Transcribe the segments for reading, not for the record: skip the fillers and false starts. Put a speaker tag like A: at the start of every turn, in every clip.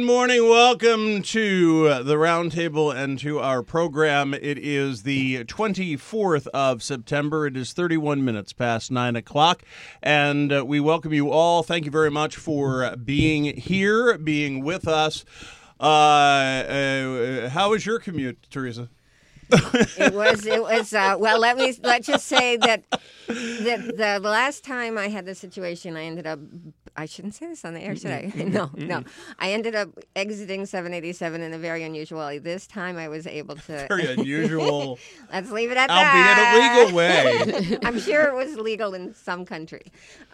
A: morning. Welcome to the Roundtable and to our program. It is the 24th of September. It is 31 minutes past 9 o'clock, and we welcome you all. Thank you very much for being here, being with us. How was your commute, Teresa?
B: It was. Well, let's just say that the last time I had the situation, I ended up. I shouldn't say this on the air, should I? No. I ended up exiting 787 in a very unusual way. This time, I was able to.
A: Very unusual.
B: Let's leave it at
A: that. Albeit a legal way.
B: I'm sure it was legal in some country.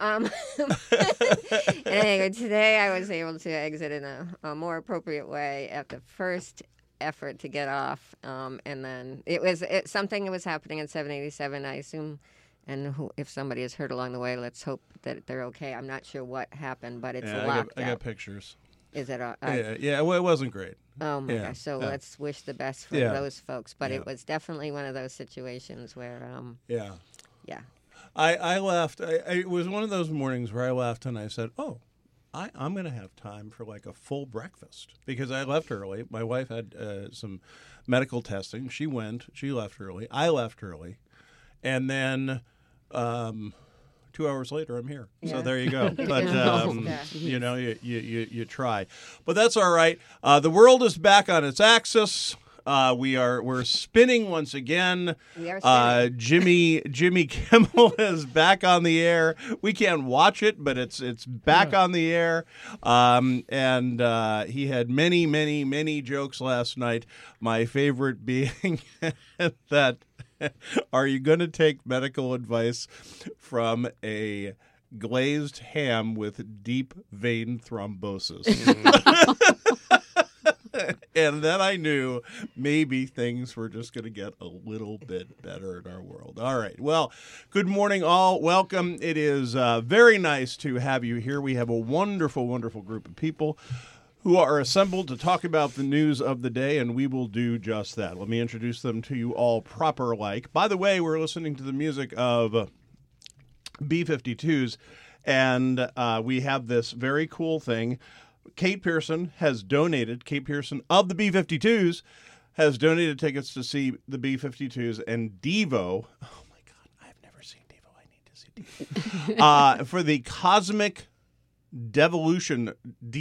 B: Anyway, today I was able to exit in a more appropriate way at the first effort to get off, and then something was happening in 787, I assume, and if somebody is hurt along the way, let's hope that they're okay. I'm not sure what happened, but it's locked
A: I got pictures.
B: Is it?
A: Yeah. Well, it wasn't great.
B: Oh my gosh! So let's wish the best for those folks. But it was definitely one of those situations where, yeah.
A: I left. It was one of those mornings where I left and I said, "Oh, I'm going to have time for like a full breakfast," because I left early. My wife had some medical testing. She left early. I left early. And then 2 hours later, I'm here. Yeah. So there you go. But, you try. But that's all right. The world is back on its axis. We're spinning once again.
B: We are spinning.
A: Jimmy Kimmel is back on the air. We can't watch it, but it's back on the air. And he had many jokes last night. My favorite being that, are you going to take medical advice from a glazed ham with deep vein thrombosis? And then I knew maybe things were just going to get a little bit better in our world. All right. Well, good morning, all. Welcome. It is very nice to have you here. We have a wonderful group of people who are assembled to talk about the news of the day, and we will do just that. Let me introduce them to you all proper-like. By the way, we're listening to the music of B-52s, and we have this very cool thing. Kate Pearson of the B-52s has donated tickets to see the B-52s, and Devo, oh my God, I've never seen Devo. I need to see Devo. For the Cosmic De-Evolution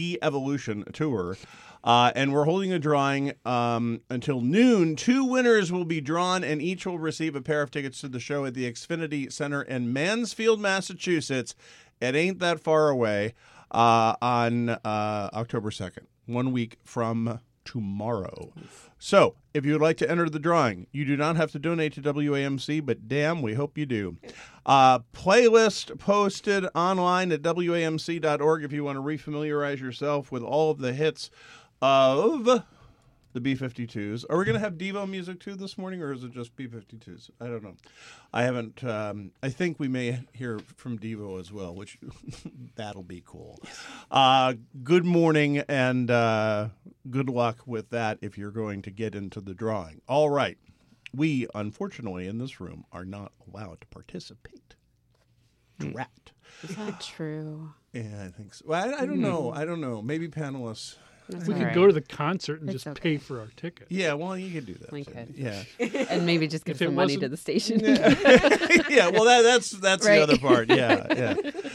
A: tour, and we're holding a drawing until noon. 2 winners will be drawn, and each will receive a pair of tickets to the show at the Xfinity Center in Mansfield, Massachusetts. It ain't that far away. On October 2nd, 1 week from tomorrow. So, if you would like to enter the drawing, you do not have to donate to WAMC, but damn, we hope you do. Playlist posted online at WAMC.org if you want to refamiliarize yourself with all of the hits of the B-52s. Are we going to have Devo music too this morning, or is it just B-52s? I don't know. I haven't. I think we may hear from Devo as well, which that'll be cool. Good morning and good luck with that if you're going to get into the drawing. All right. We, unfortunately, in this room are not allowed to participate. Drat.
C: Is that true?
A: Yeah, I think so. Well, I don't know. I don't know. Maybe panelists.
D: We could go to the concert and just pay for our ticket.
A: Yeah, well, you could do that.
C: We could.
A: Yeah.
C: And maybe just give some money to the station.
A: Yeah, well, that's right. The other part. Yeah.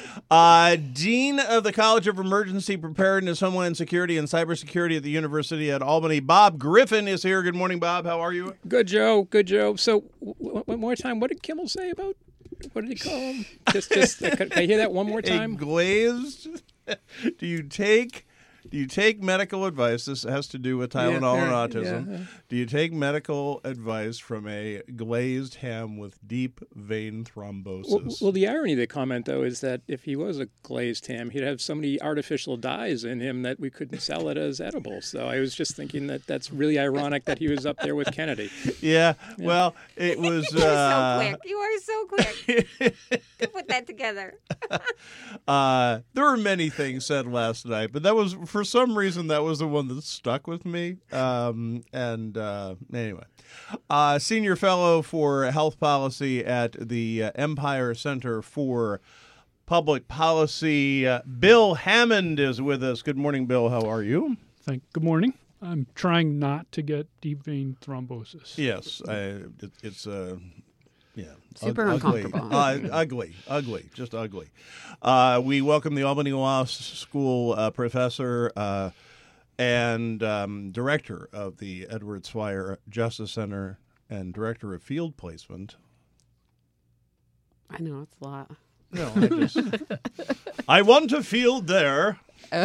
A: Dean of the College of Emergency Preparedness, Homeland Security, and Cybersecurity at the University at Albany, Bob Griffin is here. Good morning, Bob. How are you?
E: Good, Joe. So, one more time, what did Kimmel say about, what did he call him? Just can I hear that one more time?
A: A glazed? Do you take medical advice? This has to do with Tylenol and autism. Yeah. Do you take medical advice from a glazed ham with deep vein thrombosis?
E: Well, the irony of the comment, though, is that if he was a glazed ham, he'd have so many artificial dyes in him that we couldn't sell it as edible. So I was just thinking that that's really ironic that he was up there with Kennedy.
A: Yeah. Well, it was...
B: You are so quick. To put that together.
A: There were many things said last night, but that was... For some reason, that was the one that stuck with me. Anyway, senior fellow for health policy at the Empire Center for Public Policy, Bill Hammond is with us. Good morning, Bill. How are you?
D: Good morning. I'm trying not to get deep vein thrombosis.
A: Yes, it's yeah,
C: Super uncomfortable.
A: ugly, just ugly. We welcome the Albany Law School professor and director of the Edward Swire Justice Center and director of field placement.
C: I know, it's a lot.
A: No, I want a field there.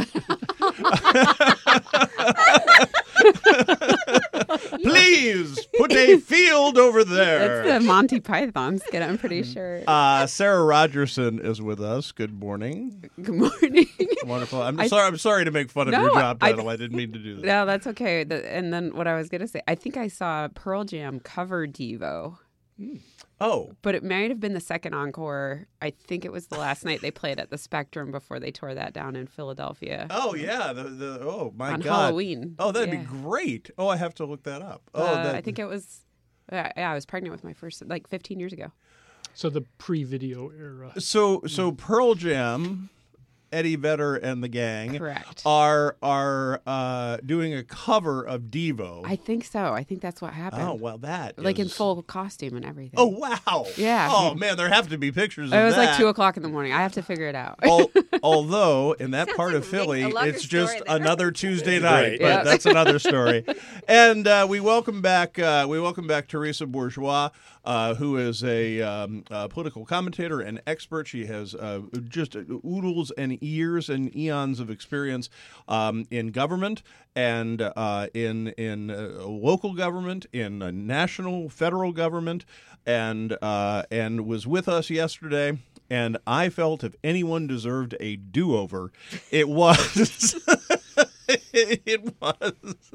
A: Please put a field over there.
C: That's the Monty Python skit, I'm pretty sure.
A: Sarah Rogerson is with us. Good morning.
C: Good morning.
A: Wonderful. I'm sorry to make fun of your job title. I didn't mean to do that.
C: No, that's okay. And then what I was going to say, I think I saw Pearl Jam cover Devo.
A: Oh.
C: But it might have been the second encore. I think it was the last night they played at the Spectrum before they tore that down in Philadelphia.
A: Oh, yeah. Oh, my
C: on
A: God.
C: Halloween.
A: Oh, that'd be great. Oh, I have to look that up.
C: I think it was, I was pregnant with my first, 15 years ago.
D: So the pre-video era.
A: So Pearl Jam, Eddie Vedder and the gang,
C: correct,
A: are doing a cover of Devo.
C: I think so. I think that's what happened.
A: Oh, well, that
C: in full costume and everything.
A: Oh, wow.
C: Yeah.
A: Oh, man, there have to be pictures of that.
C: It was like 2:00 in the morning. I have to figure it out.
A: Although, in that part of Philly, it's just another Tuesday night, but that's another story. And we welcome back Teresa Bourgeois, who is a political commentator and expert. She has just oodles and years and eons of experience in government and in local government, in national, federal government, and was with us yesterday. And I felt if anyone deserved a do-over, it was it was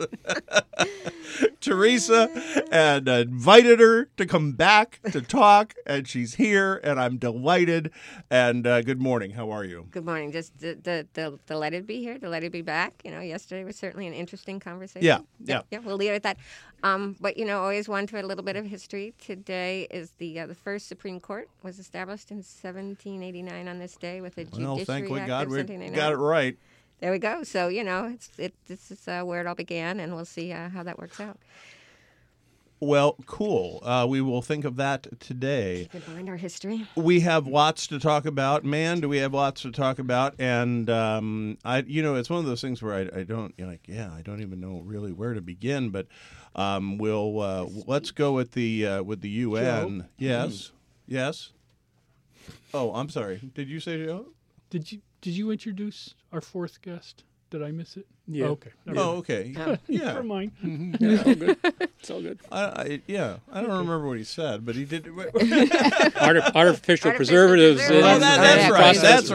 A: Teresa, and invited her to come back to talk, and she's here, and I'm delighted. And good morning. How are you?
B: Good morning. Just delighted to be here, delighted to be back. Yesterday was certainly an interesting conversation.
A: Yeah.
B: We'll leave it at that. But always one to a little bit of history. Today is the first Supreme Court was established in 1789 on this day with a Judiciary
A: thank
B: Act
A: God
B: of
A: we
B: 1789.
A: got it right.
B: There we go. So this is where it all began, and we'll see how that works out.
A: Well, cool. We will think of that today.
B: Keep in mind our history.
A: We have lots to talk about. Man, do we have lots to talk about. And, it's one of those things where I don't even know really where to begin. But let's go with the UN.
D: Joe?
A: Yes. Oh, I'm sorry. Did you say Joe?
D: Did you introduce our fourth guest? Did I miss it?
E: Yeah.
D: Oh, okay.
A: Okay. Yeah.
D: Never mind.
E: Yeah, all good. It's all good.
A: I don't remember what he said, but he did.
E: Artificial preservatives.
A: That's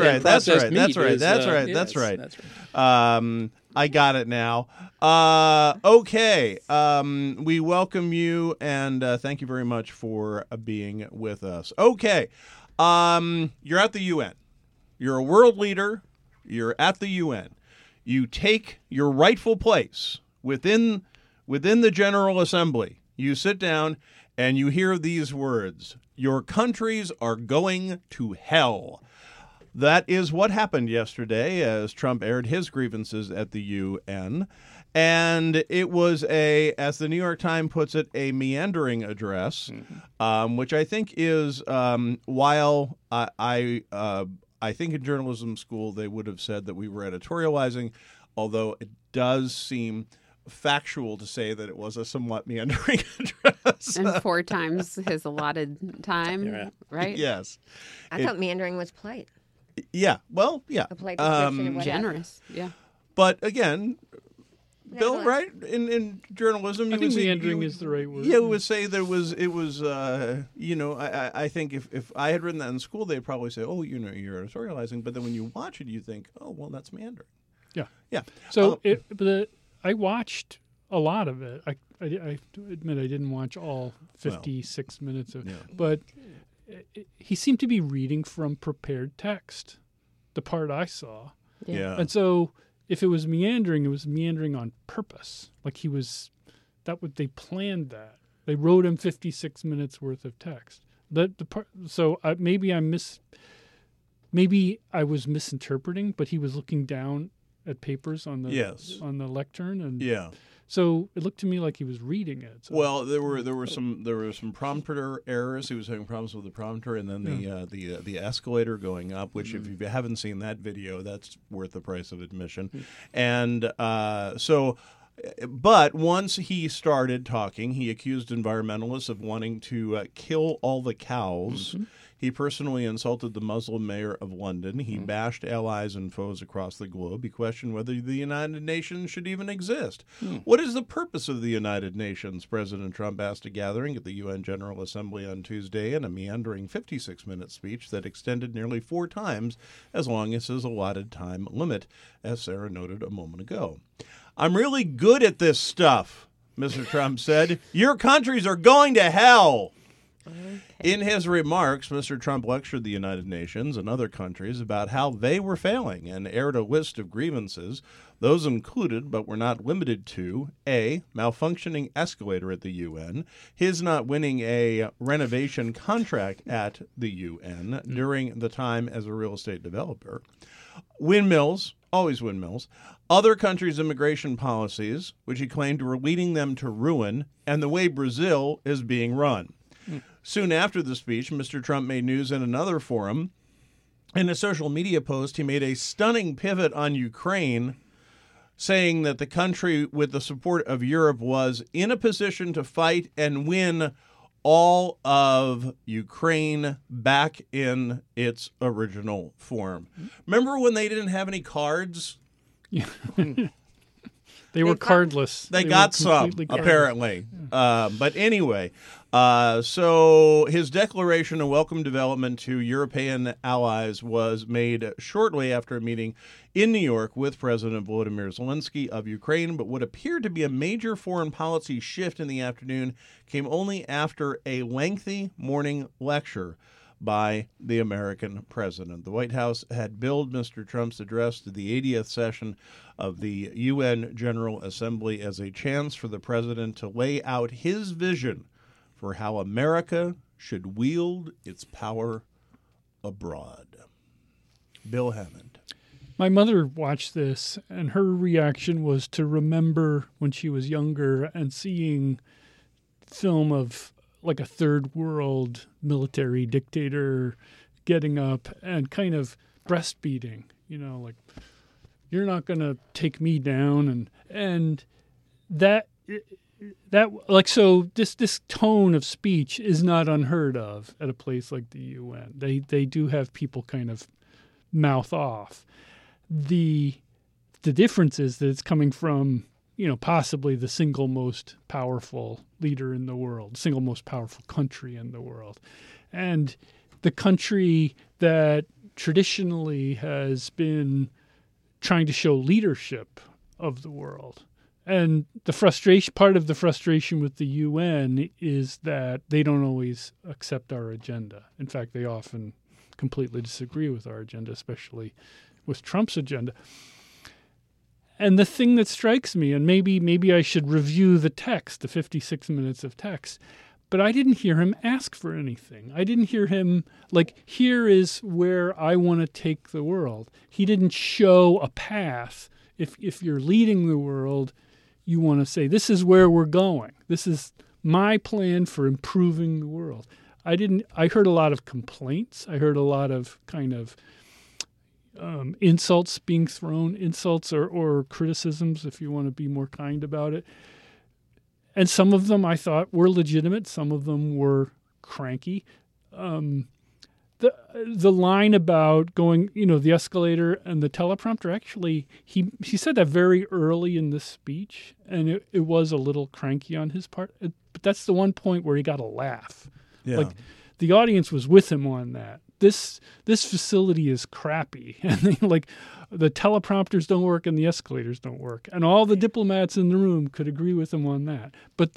A: right. I got it now. Okay. We welcome you, and thank you very much for being with us. Okay. You're at the UN. You're a world leader. You're at the UN. You take your rightful place within the General Assembly. You sit down and you hear these words: "Your countries are going to hell." That is what happened yesterday as Trump aired his grievances at the UN. And it was as the New York Times puts it, a meandering address, which I think is, while I think in journalism school they would have said that we were editorializing, although it does seem factual to say that it was a somewhat meandering address.
C: And 4 times his allotted time, right?
A: Yes.
B: I thought meandering was polite.
A: Yeah. Well, yeah.
B: A polite description of what
C: generous, yeah.
A: But again, Bill, right? In journalism,
D: I think meandering is the right word.
A: Yeah, we would say it was. I think if I had written that in school, they'd probably say, "Oh, you're editorializing." But then when you watch it, you think, "Oh, well, that's meandering." Yeah.
D: So I watched a lot of it. I admit I didn't watch all 56 minutes of it, but he seemed to be reading from prepared text. The part I saw.
A: Yeah.
D: And so, if it was meandering, it was meandering on purpose. Like they planned that. They wrote him 56 minutes worth of text. Maybe I was misinterpreting, but he was looking down at papers on the
A: Yes.
D: on the lectern, and
A: Yeah.
D: so it looked to me like he was reading it. So.
A: Well, there were some prompter errors. He was having problems with the prompter, and then the escalator going up. Which, if you haven't seen that video, that's worth the price of admission. And but once he started talking, he accused environmentalists of wanting to kill all the cows. He personally insulted the Muslim mayor of London. He bashed allies and foes across the globe. He questioned whether the United Nations should even exist. What is the purpose of the United Nations? President Trump asked a gathering at the UN General Assembly on Tuesday in a meandering 56-minute speech that extended nearly 4 times as long as his allotted time limit, as Sarah noted a moment ago. I'm really good at this stuff, Mr. Trump said. Your countries are going to hell. In his remarks, Mr. Trump lectured the United Nations and other countries about how they were failing and aired a list of grievances. Those included, but were not limited to, A, malfunctioning escalator at the UN, his not winning a renovation contract at the UN during the time as a real estate developer, windmills, always windmills, other countries' immigration policies, which he claimed were leading them to ruin, and the way Brazil is being run. Soon after the speech, Mr. Trump made news in another forum. In a social media post, he made a stunning pivot on Ukraine, saying that the country, with the support of Europe, was in a position to fight and win all of Ukraine back in its original form. Remember when they didn't have any cards?
D: They were cardless.
A: They got
D: were
A: some,
D: completely cardless.
A: apparently. But anyway, so his declaration of welcome development to European allies was made shortly after a meeting in New York with President Volodymyr Zelensky of Ukraine. But what appeared to be a major foreign policy shift in the afternoon came only after a lengthy morning lecture by the American president. The White House had billed Mr. Trump's address to the 80th session of the UN General Assembly as a chance for the president to lay out his vision for how America should wield its power abroad. Bill Hammond.
D: My mother watched this, and her reaction was to remember when she was younger and seeing film of like a third world military dictator getting up and kind of breastfeeding, like, you're not going to take me down. And that like, so this tone of speech is not unheard of at a place like the UN. They do have people kind of mouth off. The difference is that it's coming from, possibly the single most powerful leader in the world, single most powerful country in the world. And the country that traditionally has been trying to show leadership of the world. And part of the frustration with the UN is that they don't always accept our agenda. In fact, they often completely disagree with our agenda, especially with Trump's agenda. And the thing that strikes me, and maybe I should review the text, the 56 minutes of text, but I didn't hear him ask for anything. I didn't hear him, here is where I want to take the world. He didn't show a path. If you're leading the world, you want to say, this is where we're going. This is my plan for improving the world. I heard a lot of complaints. I heard a lot of kind of insults being thrown, insults or criticisms, if you want to be more kind about it. And some of them I thought were legitimate. Some of them were cranky. The line about going, the escalator and the teleprompter, actually, he said that very early in the speech, and it was a little cranky on his part. But that's the one point where he got a laugh.
A: Yeah.
D: Like, the audience was with him on that. This facility is crappy, and the teleprompters don't work and the escalators don't work, and all the diplomats in the room could agree with him on that. But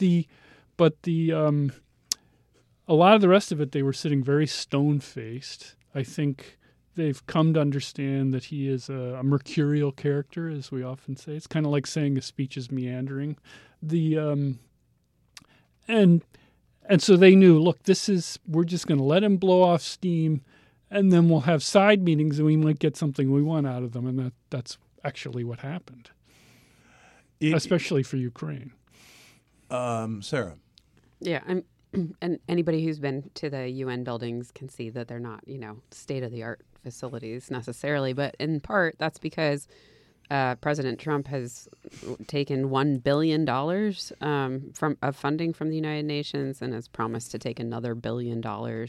D: a lot of the rest of it, they were sitting very stone-faced. I think they've come to understand that he is a mercurial character, as we often say. It's kind of like saying a speech is meandering. And so they knew, look, we're just going to let him blow off steam, and then we'll have side meetings, and we might get something we want out of them. And that's actually what happened, especially for Ukraine.
A: Sarah.
C: Yeah, and anybody who's been to the UN buildings can see that they're not, state-of-the-art facilities necessarily. But in part, that's because President Trump has taken $1 billion of funding from the United Nations and has promised to take another $1 billion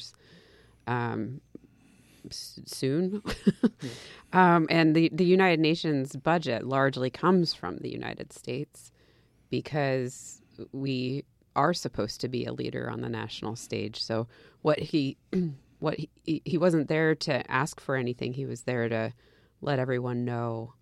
C: soon. And the United Nations budget largely comes from the United States because we are supposed to be a leader on the national stage. So he wasn't there to ask for anything. He was there to let everyone know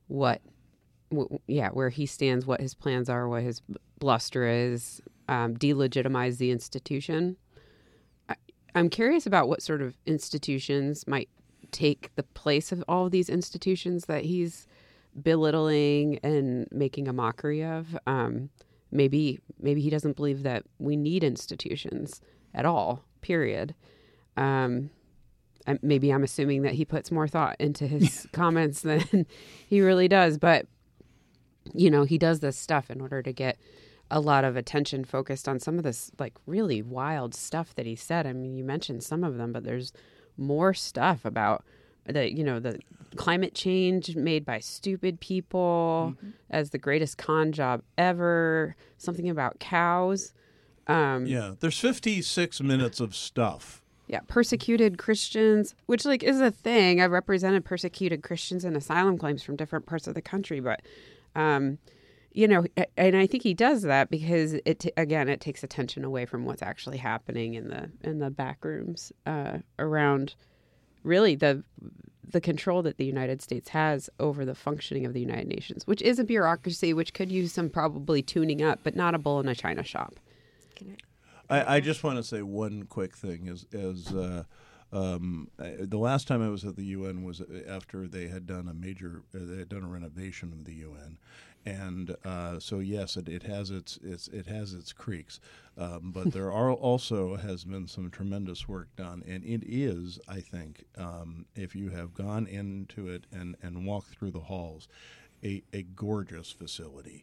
C: where he stands, what his plans are, what his bluster is, delegitimize the institution. I'm curious about what sort of institutions might take the place of all of these institutions that he's belittling and making a mockery of. Maybe he doesn't believe that we need institutions at all, period. Maybe I'm assuming that he puts more thought into his comments than he really does. But, he does this stuff in order to get a lot of attention focused on some of this, like, really wild stuff that he said. I mean, you mentioned some of them, but there's more stuff about the climate change made by stupid people as the greatest con job ever, something about cows.
A: There's 56 minutes of stuff.
C: Yeah, persecuted Christians, which is a thing. I've represented persecuted Christians in asylum claims from different parts of the country, but and I think he does that because it takes attention away from what's actually happening in the back rooms around really the control that the United States has over the functioning of the United Nations, which is a bureaucracy which could use some probably tuning up, but not a bull in a china shop.
A: I just want to say one quick thing the last time I was at the UN was after they had done a renovation of the UN. And so yes, it has its creaks, but there also has been some tremendous work done, and it is, I think, if you have gone into it and walked through the halls, a gorgeous facility,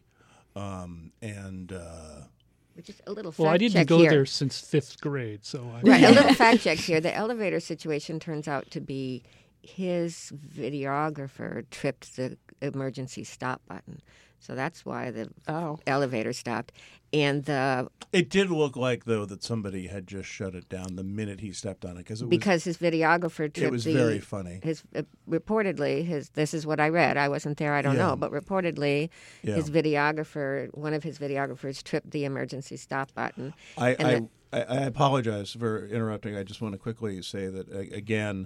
B: Just a little fact
D: Well, I didn't
B: check
D: go
B: here.
D: there since 5th grade, so
B: Right, a little fact check here. The elevator situation turns out to be his videographer tripped the emergency stop button. So that's why the elevator stopped. And
A: it did look like, though, that somebody had just shut it down the minute he stepped on it.
B: Because his videographer tripped
A: it was very funny.
B: Reportedly, this is what I read. I wasn't there, I don't know. But reportedly, one of his videographers tripped the emergency stop button.
A: I apologize for interrupting. I just want to quickly say that again,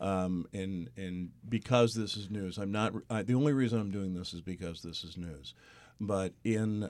A: and because this is news, I'm not. The only reason I'm doing this is because this is news. But in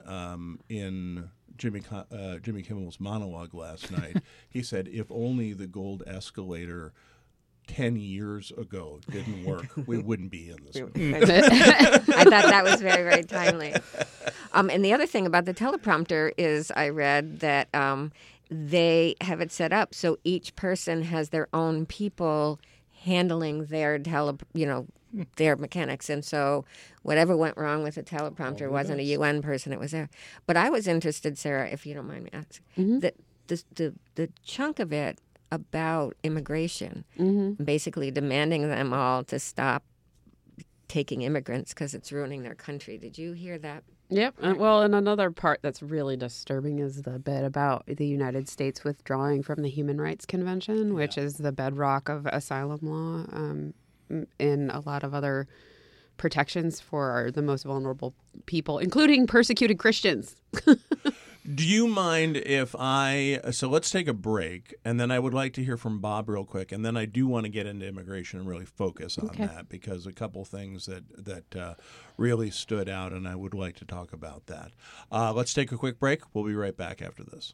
A: Jimmy Kimmel's monologue last night, he said, "If only the gold escalator 10 years ago didn't work, we wouldn't be in this movie."
B: I thought that was very, very timely. And the other thing about the teleprompter is I read that they have it set up so each person has their own people handling their their mechanics. And so whatever went wrong with the teleprompter wasn't a UN person, it was there. But I was interested, Sarah, if you don't mind me asking, that the chunk of it about immigration, basically demanding them all to stop taking immigrants because it's ruining their country. Did you hear that?
C: Yep. Well, and another part that's really disturbing is the bit about the United States withdrawing from the Human Rights Convention, which is the bedrock of asylum law, and a lot of other protections for the most vulnerable people, including persecuted Christians.
A: Do you mind if so let's take a break, and then I would like to hear from Bob real quick, and then I do want to get into immigration and really focus on that, because a couple things that really stood out, and I would like to talk about that. Let's take a quick break. We'll be right back after this.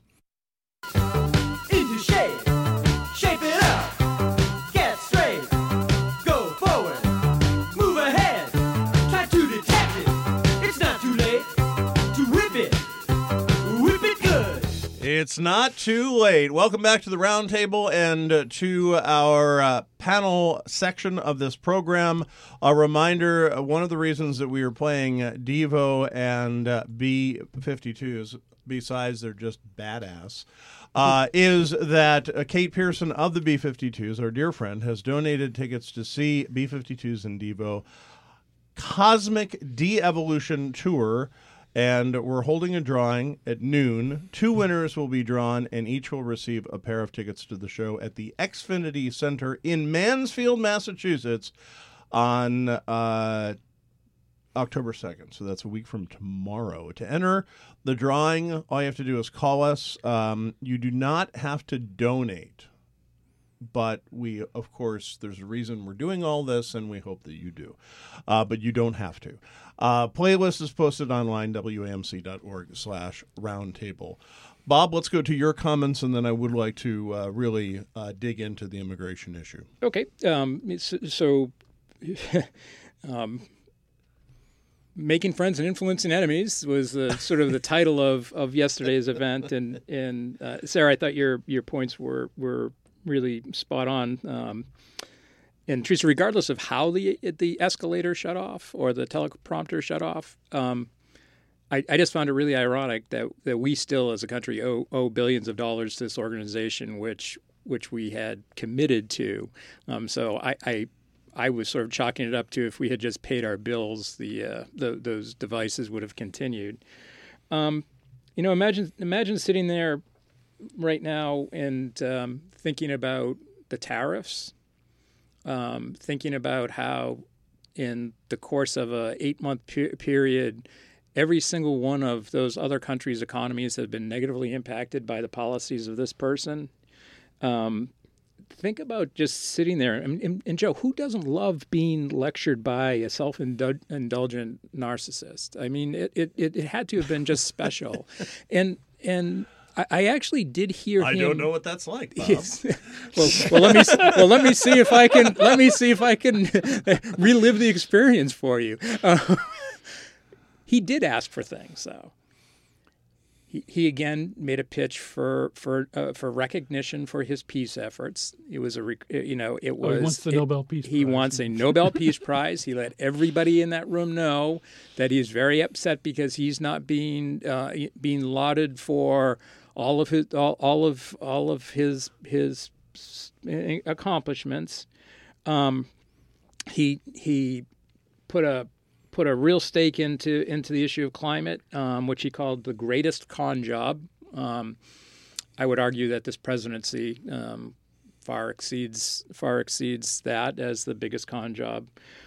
F: Into shape, shape it up, get straight, go forward, move ahead, try to detect it, it's not too late to whip it good.
A: It's It's not too late. Welcome back to the Roundtable and to our panel section of this program. A reminder, one of the reasons that we are playing Devo and B-52s, besides they're just badass, is that Kate Pearson of the B-52s, our dear friend, has donated tickets to see B-52s and Devo Cosmic De-Evolution Tour. And we're holding a drawing at noon. 2 winners will be drawn, and each will receive a pair of tickets to the show at the Xfinity Center in Mansfield, Massachusetts on October 2nd. So that's a week from tomorrow. To enter the drawing, all you have to do is call us. You do not have to donate. But we, of course, there's a reason we're doing all this, and we hope that you do. But you don't have to. Playlist is posted online, wamc.org/roundtable. Bob, let's go to your comments, and then I would like to really dig into the immigration issue.
E: Okay. Making friends and influencing enemies was sort of the title of yesterday's event. And Sarah, I thought your points were really spot on. And Teresa, regardless of how the escalator shut off or the teleprompter shut off, I just found it really ironic that we still, as a country, owe billions of dollars to this organization, which we had committed to. So I was sort of chalking it up to, if we had just paid our bills, those devices would have continued. Imagine sitting there right now and thinking about the tariffs, thinking about how in the course of a 8-month period, every single one of those other countries' economies have been negatively impacted by the policies of this person. Think about just sitting there. And Joe, who doesn't love being lectured by a self-indulgent narcissist? I mean, it had to have been just special. And I actually did hear him.
A: I don't know what that's like, Bob.
E: Well, let me see if I can relive the experience for you. He did ask for things, though. He again made a pitch for recognition for his peace efforts. It was
D: he wants the Nobel Peace Prize.
E: He wants a Nobel Peace Prize. He let everybody in that room know that he's very upset because he's not being lauded for all of his accomplishments. He put a real stake into the issue of climate, which he called the greatest con job. I would argue that this presidency far exceeds that as the biggest con job.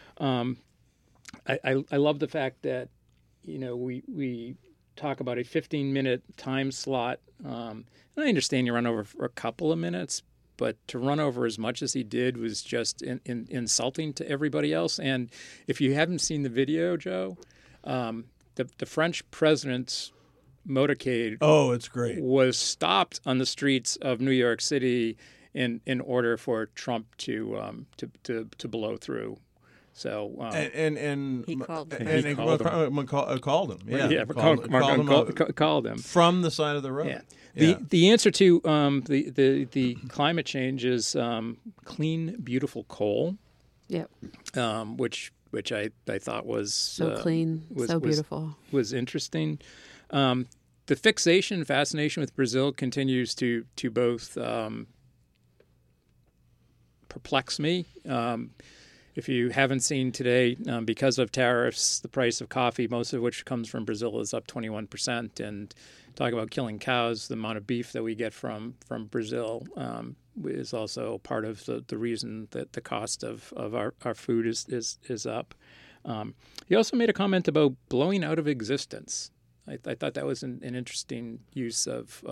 E: I love the fact that we talk about a 15-minute time slot. And I understand you run over for a couple of minutes, but to run over as much as he did was just insulting to everybody else. And if you haven't seen the video, Joe, the French president's motorcade
A: it's great.
E: Was stopped on the streets of New York City in order for Trump to blow through. So
B: he called him.
A: And called him. Yeah,
E: called him
A: from the side of the road.
E: Yeah. The answer to the climate change is clean, beautiful coal.
C: Yep.
E: Which I thought was
C: so clean, so beautiful.
E: Was interesting. The fascination with Brazil continues to both perplex me. If you haven't seen today, because of tariffs, the price of coffee, most of which comes from Brazil, is up 21%. And talk about killing cows, the amount of beef that we get from Brazil is also part of the reason that the cost of our food is up. He also made a comment about blowing out of existence. I thought that was an interesting use of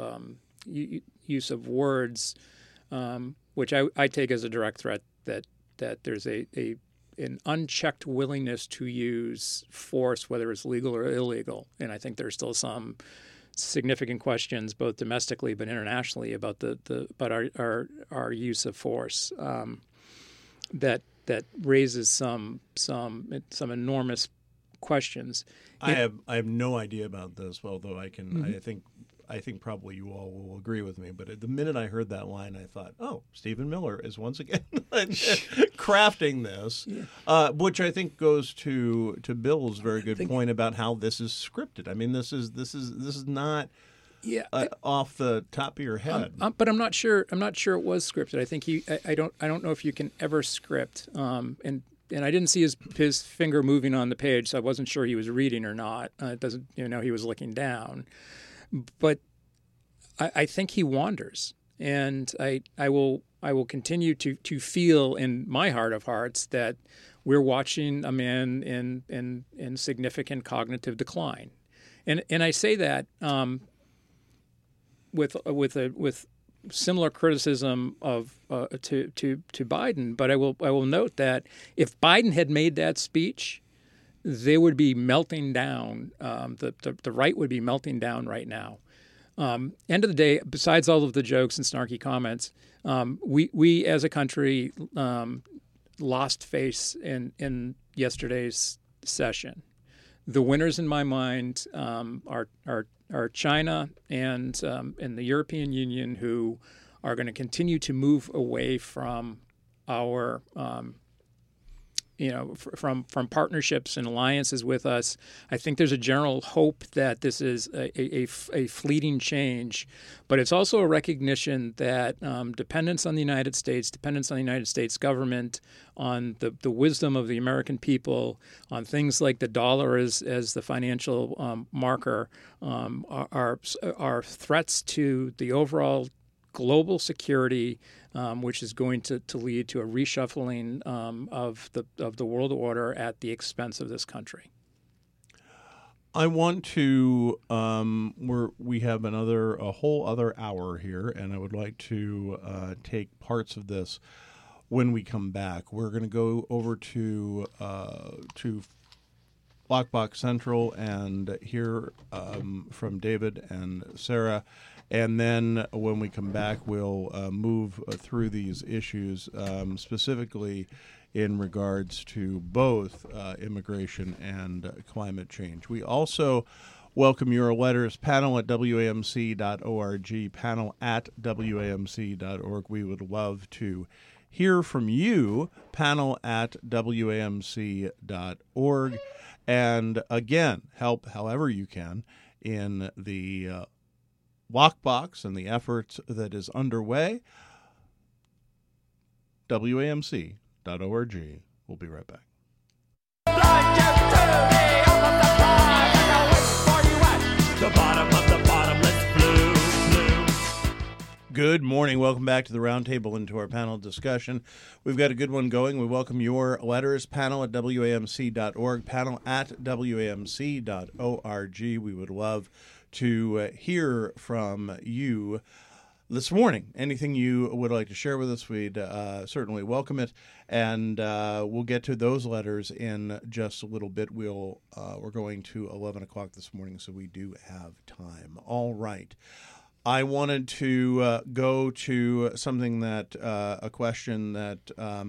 E: words, which I take as a direct threat that there's an unchecked willingness to use force, whether it's legal or illegal. And I think there's still some significant questions, both domestically but internationally, about our use of force that raises some enormous questions.
A: I have no idea about this, although I can. Mm-hmm. I think probably you all will agree with me, but the minute I heard that line, I thought, oh, Stephen Miller is once again crafting this, which I think goes to Bill's very good point about how this is scripted. I mean, this is not off the top of your head.
E: But I'm not sure. I'm not sure it was scripted. I think I don't know if you can ever script. And I didn't see his finger moving on the page, so I wasn't sure he was reading or not. It doesn't, he was looking down. But I think he wanders, and I will continue to feel in my heart of hearts that we're watching a man in significant cognitive decline, and I say that with similar criticism of to Biden, but I will note that if Biden had made that speech, they would be melting down. The right would be melting down right now. End of the day, besides all of the jokes and snarky comments, we as a country lost face in yesterday's session. The winners, in my mind, are China and the European Union, who are going to continue to move away from our from partnerships and alliances with us. I think there's a general hope that this is a fleeting change, but it's also a recognition that dependence on the United States, dependence on the United States government, on the wisdom of the American people, on things like the dollar as the financial marker, are threats to the overall global security, which is going to lead to a reshuffling of the world order at the expense of this country.
A: I want to. We have a whole other hour here, and I would like to take parts of this when we come back. We're going to go over to Lockbox Central and hear from David and Sarah. And then when we come back, we'll move through these issues, specifically in regards to both immigration and climate change. We also welcome your letters, panel@wamc.org, panel@wamc.org. We would love to hear from you, panel@wamc.org. And again, help however you can in the Lockbox and the effort that is underway. WAMC.org. We'll be right back.
F: The bottom of the bottomless blue.
A: Good morning. Welcome back to the Roundtable and to our panel discussion. We've got a good one going. We welcome your letters, panel@wamc.org, panel@wamc.org. We would love to hear from you this morning. Anything you would like to share with us, we'd certainly welcome it. And we'll get to those letters in just a little bit. We're going to 11 o'clock this morning, so we do have time. All right. I wanted to go to something a question that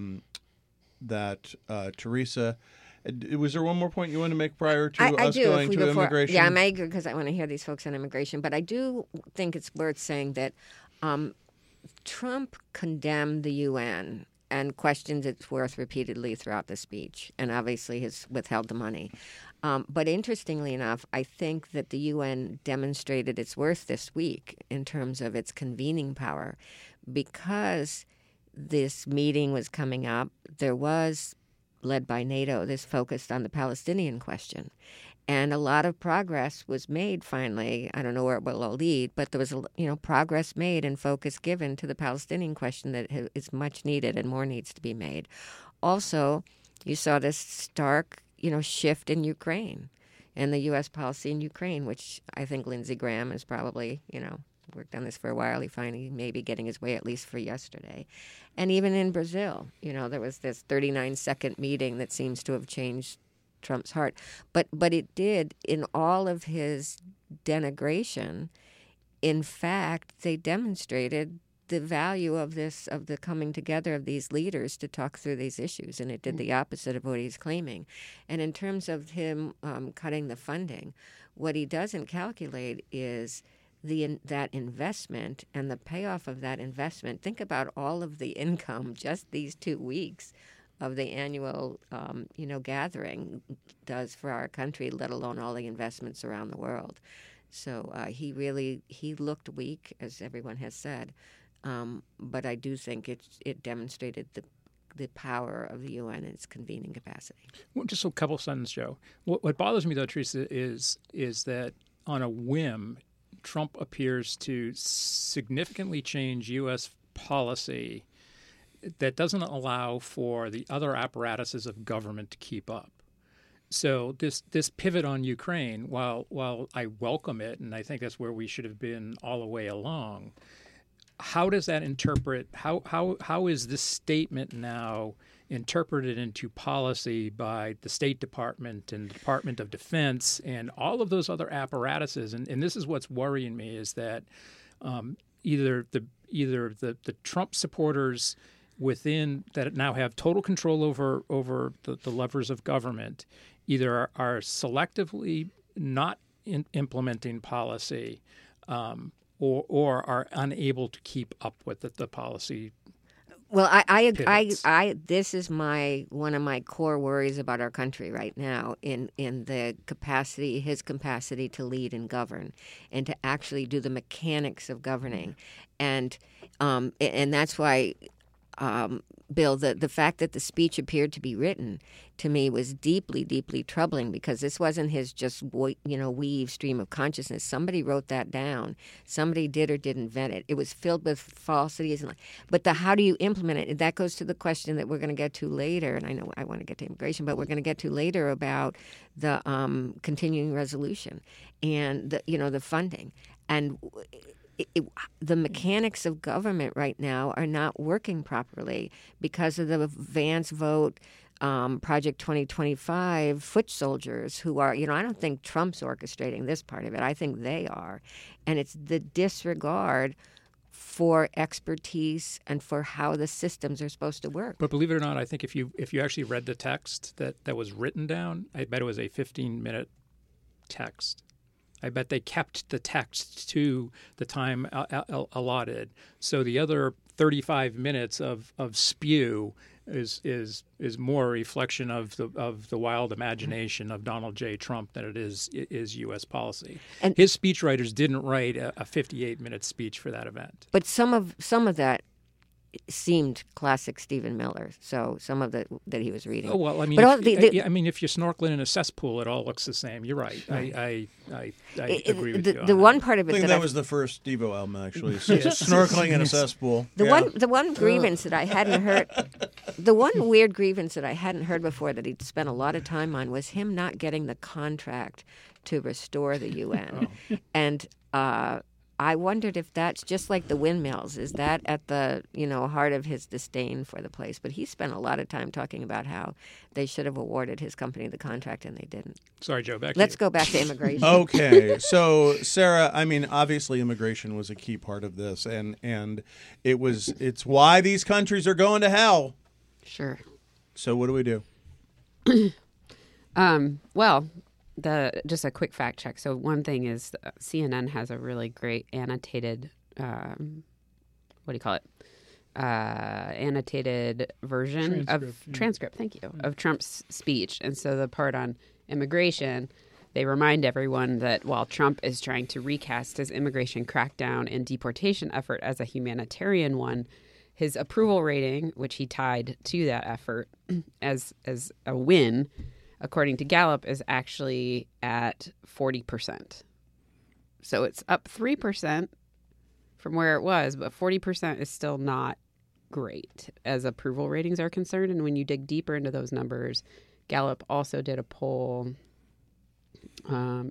A: Teresa. Was there one more point you wanted to make prior to us going to immigration?
B: Yeah, I'm eager because I want to hear these folks on immigration. But I do think it's worth saying that Trump condemned the UN and questioned its worth repeatedly throughout the speech, and obviously has withheld the money. But interestingly enough, I think that the UN demonstrated its worth this week in terms of its convening power, because this meeting was coming up. There was, led by NATO, this focused on the Palestinian question. And a lot of progress was made finally. I don't know where it will all lead, but there was progress made and focus given to the Palestinian question that is much needed and more needs to be made. Also, you saw this stark shift in Ukraine and the U.S. policy in Ukraine, which I think Lindsey Graham is probably, worked on this for a while. He finally may be getting his way, at least for yesterday. And even in Brazil, there was this 39-second meeting that seems to have changed Trump's heart. But it did, in all of his denigration, in fact, they demonstrated the value of the coming together of these leaders to talk through these issues, and it did the opposite of what he's claiming. And in terms of him cutting the funding, what he doesn't calculate is that investment and the payoff of that investment. Think about all of the income just these 2 weeks of the annual, gathering does for our country, let alone all the investments around the world. So he looked weak, as everyone has said, but I do think it demonstrated the power of the UN and its convening capacity.
E: Well, just a couple sentences, Joe. What bothers me, though, Teresa, is that on a whim, Trump appears to significantly change U.S. policy that doesn't allow for the other apparatuses of government to keep up. So this pivot on Ukraine, while I welcome it, and I think that's where we should have been all the way along, how does that interpret? How is this statement now interpreted into policy by the State Department and the Department of Defense and all of those other apparatuses? And this is what's worrying me, is that either the Trump supporters within that now have total control over the levers of government either are selectively not implementing policy or are unable to keep up with the policy.
B: Well,
E: pivots.
B: This is one of my core worries about our country right now in the capacity, his capacity to lead and govern, and to actually do the mechanics of governing, and that's why. Bill, the fact that the speech appeared to be written to me was deeply, deeply troubling, because this wasn't his just weave stream of consciousness. Somebody wrote that down. Somebody did or didn't invent it. It was filled with falsities. But how do you implement it? That goes to the question that we're going to get to later, and I know I want to get to immigration, but we're going to get to later about the continuing resolution and the funding. And the mechanics of government right now are not working properly because of the Vance vote, Project 2025 foot soldiers who are, I don't think Trump's orchestrating this part of it. I think they are. And it's the disregard for expertise and for how the systems are supposed to work.
E: But believe it or not, I think if you actually read the text that was written down, I bet it was a 15-minute text. I bet they kept the text to the time allotted. So the other 35 minutes of spew is more a reflection of the wild imagination of Donald J. Trump than it is U.S. policy. And his speechwriters didn't write a 58-minute speech for that event.
B: But some of that seemed classic Stephen Miller. So some of that he was reading.
E: Oh well, I mean, if you're snorkeling in a cesspool, it all looks the same. You're right. I agree with you.
B: The one part of it
A: I think that was the first Devo album, actually. Snorkeling in a cesspool.
B: The one grievance that I hadn't heard, the one weird grievance that I hadn't heard before that he'd spent a lot of time on was him not getting the contract to restore the UN, and. I wondered if that's just like the windmills. Is that at the heart of his disdain for the place? But he spent a lot of time talking about how they should have awarded his company the contract and they didn't.
E: Sorry, Joe.
B: Let's go back to immigration.
A: Okay, so Sarah, I mean, obviously immigration was a key part of this, and it's why these countries are going to hell.
B: Sure.
A: So what do we do?
C: Well. Just a quick fact check. So one thing is CNN has a really great annotated, annotated version transcript. Thank you, of Trump's speech. And so the part on immigration, they remind everyone that while Trump is trying to recast his immigration crackdown and deportation effort as a humanitarian one, his approval rating, which he tied to that effort as a win, according to Gallup, is actually at 40%. So it's up 3% from where it was, but 40% is still not great as approval ratings are concerned. And when you dig deeper into those numbers, Gallup also did a poll from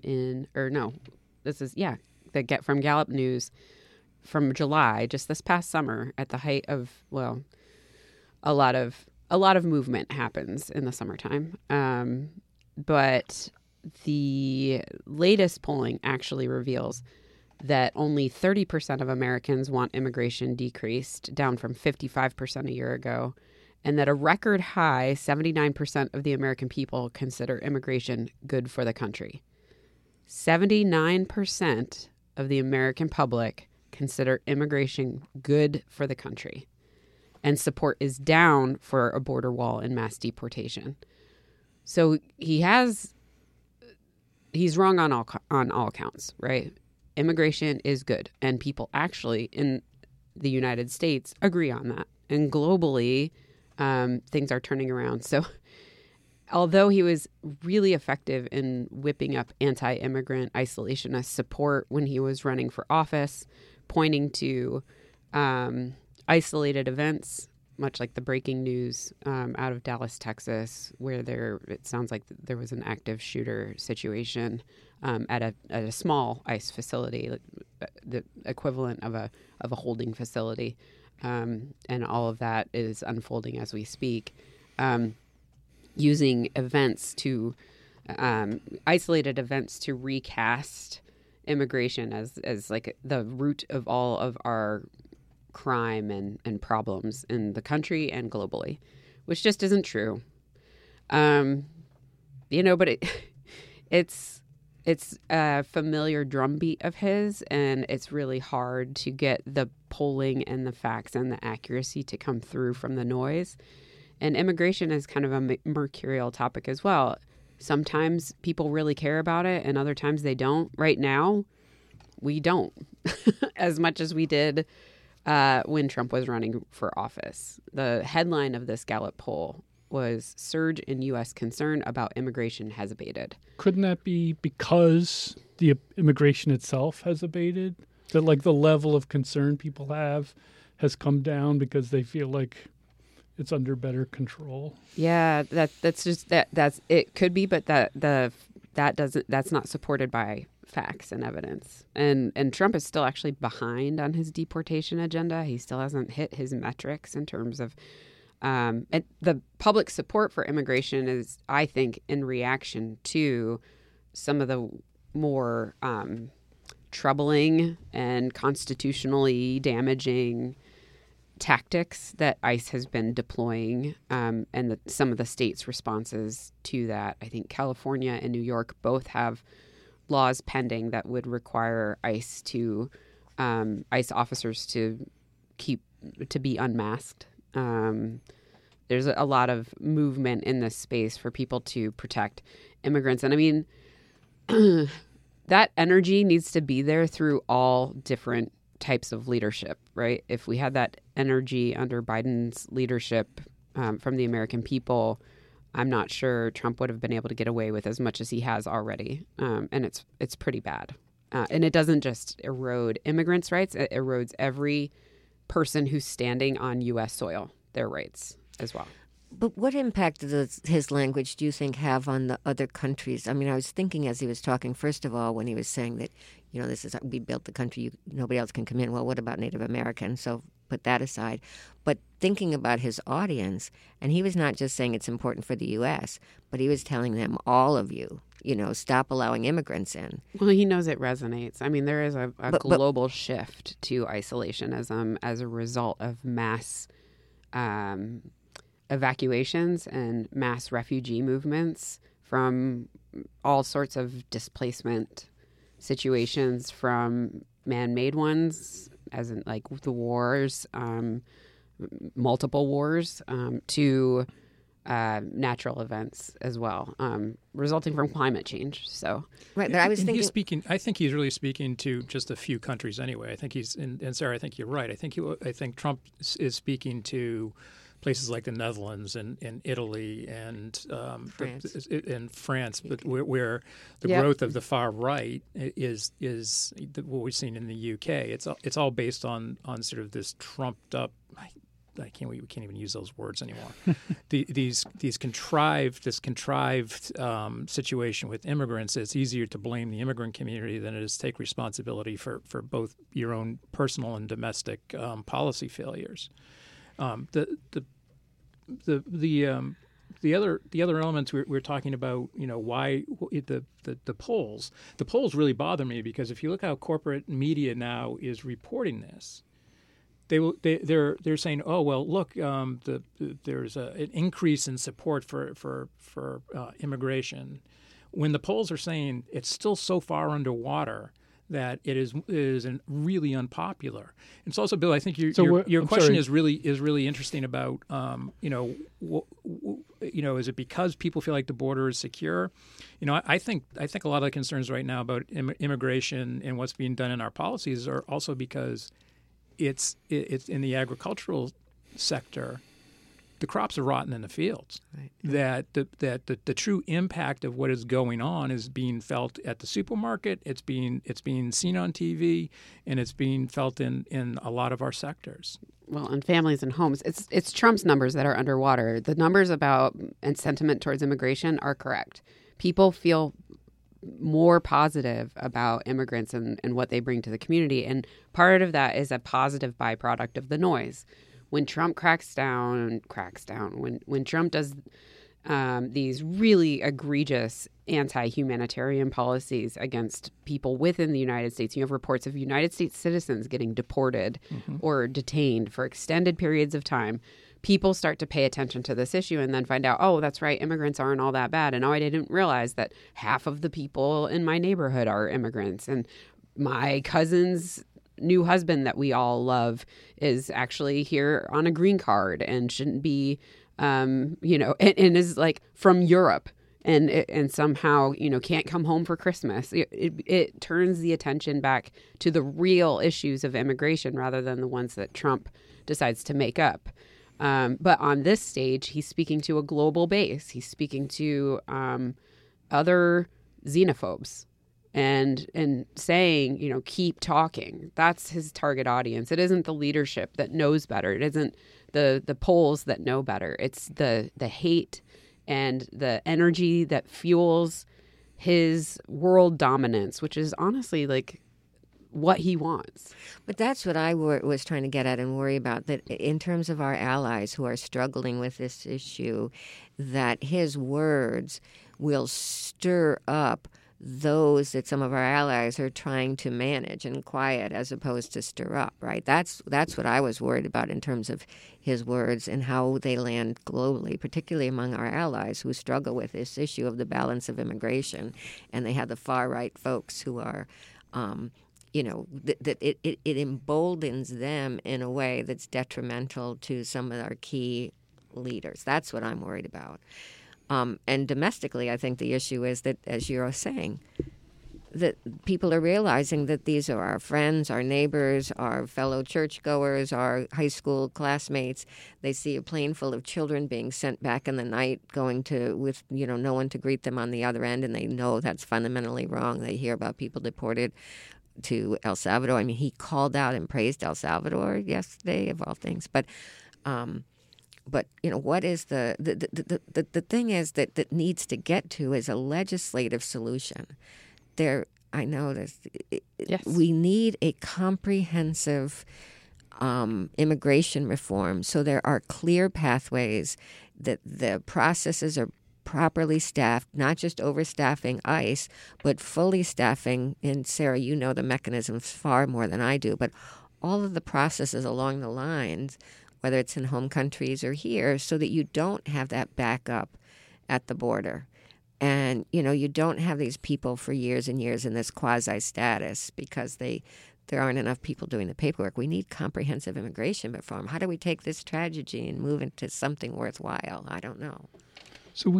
C: Gallup News from July, just this past summer, at the height of, a lot of movement happens in the summertime. But the latest polling actually reveals that only 30% of Americans want immigration decreased, down from 55% a year ago, and that a record high 79% of the American people consider immigration good for the country. 79% of the American public consider immigration good for the country, and support is down for a border wall and mass deportation. So he's wrong on all counts, right? Immigration is good, and people actually in the United States agree on that. And globally, things are turning around. So although he was really effective in whipping up anti-immigrant isolationist support when he was running for office, pointing to isolated events, much like the breaking news out of Dallas, Texas, where it sounds like there was an active shooter situation at a small ICE facility, the equivalent of a holding facility, and all of that is unfolding as we speak. Using events to isolated events to recast immigration as like the root of all of our crime and problems in the country and globally, which just isn't true. But it's a familiar drumbeat of his, and it's really hard to get the polling and the facts and the accuracy to come through from the noise. And immigration is kind of a mercurial topic as well. Sometimes people really care about it, and other times they don't. Right now, we don't as much as we did when Trump was running for office. The headline of this Gallup poll was "Surge in U.S. Concern About Immigration Has Abated."
D: Couldn't that be because the immigration itself has abated? That like the level of concern people have has come down because they feel like it's under better control.
C: Yeah, that's it could be, but that's not supported by facts and evidence. And Trump is still actually behind on his deportation agenda. He still hasn't hit his metrics in terms of and the public support for immigration is, I think, in reaction to some of the more troubling and constitutionally damaging tactics that ICE has been deploying, and some of the states' responses to that. I think California and New York both have laws pending that would require ICE officers to be unmasked. There's a lot of movement in this space for people to protect immigrants, and I mean, that energy needs to be there through all different types of leadership, right? If we had that energy under Biden's leadership from the American people, I'm not sure Trump would have been able to get away with as much as he has already. And it's pretty bad. And it doesn't just erode immigrants' rights, it erodes every person who's standing on U.S. soil, their rights as well.
B: But what impact does his language, do you think, have on the other countries? I mean, I was thinking as he was talking, first of all, when he was saying that, this is, we built the country, nobody else can come in. Well, what about Native Americans? So put that aside. But thinking about his audience, and he was not just saying it's important for the U.S., but he was telling them, all of you, stop allowing immigrants in.
C: Well, he knows it resonates. I mean, there is a global shift to isolationism as a result of mass evacuations and mass refugee movements from all sorts of displacement situations, from man-made ones, as in like the wars, multiple wars, to natural events as well, resulting from climate change. So,
B: right, but I was
E: thinking, I think he's really speaking to just a few countries anyway. I think and Sarah, I think you're right. I think Trump is speaking to places like the Netherlands and Italy and France, but where the growth of the far right is what we've seen in the UK. It's all based on sort of this trumped up. We can't even use those words anymore. This contrived situation with immigrants. It's easier to blame the immigrant community than it is to take responsibility for both your own personal and domestic policy failures. The other elements we're talking about, why the polls really bother me, because if you look how corporate media now is reporting this, they're saying, oh well, look, there's an increase in support for immigration, when the polls are saying it's still so far underwater that it is really unpopular. It's also, Bill, I think your
D: I'm
E: question
D: sorry.
E: is really interesting about is it because people feel like the border is secure? I think a lot of the concerns right now about immigration and what's being done in our policies are also because it's in the agricultural sector. The crops are rotten in the fields.
B: Right.
E: That the true impact of what is going on is being felt at the supermarket. It's being seen on TV, and it's being felt in a lot of our sectors.
C: Well, in families and homes, it's Trump's numbers that are underwater. The numbers about and sentiment towards immigration are correct. People feel more positive about immigrants and what they bring to the community, and part of that is a positive byproduct of the noise. When Trump cracks down, when Trump does these really egregious anti-humanitarian policies against people within the United States, you have reports of United States citizens getting deported or detained for extended periods of time. People start to pay attention to this issue and then find out, oh, that's right, immigrants aren't all that bad. And oh, I didn't realize that half of the people in my neighborhood are immigrants. And my cousin's new husband that we all love is actually here on a green card and shouldn't be, and is like from Europe and somehow, can't come home for Christmas. It turns the attention back to the real issues of immigration rather than the ones that Trump decides to make up. But on this stage, he's speaking to a global base. He's speaking to other xenophobes. And saying, keep talking. That's his target audience. It isn't the leadership that knows better. It isn't the polls that know better. It's the hate and the energy that fuels his world dominance, which is honestly like what he wants.
B: But that's what I was trying to get at and worry about, that in terms of our allies who are struggling with this issue, that his words will stir up those that some of our allies are trying to manage and quiet as opposed to stir up, right? That's what I was worried about in terms of his words and how they land globally, particularly among our allies who struggle with this issue of the balance of immigration. And they have the far-right folks who are, that it emboldens them in a way that's detrimental to some of our key leaders. That's what I'm worried about. And domestically, I think the issue is that, as you're saying, that people are realizing that these are our friends, our neighbors, our fellow churchgoers, our high school classmates. They see a plane full of children being sent back in the night, with no one to greet them on the other end, and they know that's fundamentally wrong. They hear about people deported to El Salvador. I mean, he called out and praised El Salvador yesterday, of all things, but what is the thing is that needs to get to is a legislative solution. I know this.
C: Yes.
B: We need a comprehensive immigration reform, so there are clear pathways, that the processes are properly staffed, not just overstaffing ICE, but fully staffing. And Sarah, you know the mechanisms far more than I do, but all of the processes along the lines, whether it's in home countries or here, so that you don't have that backup at the border. And, you don't have these people for years and years in this quasi-status because there aren't enough people doing the paperwork. We need comprehensive immigration reform. How do we take this tragedy and move into something worthwhile? I don't know.
D: So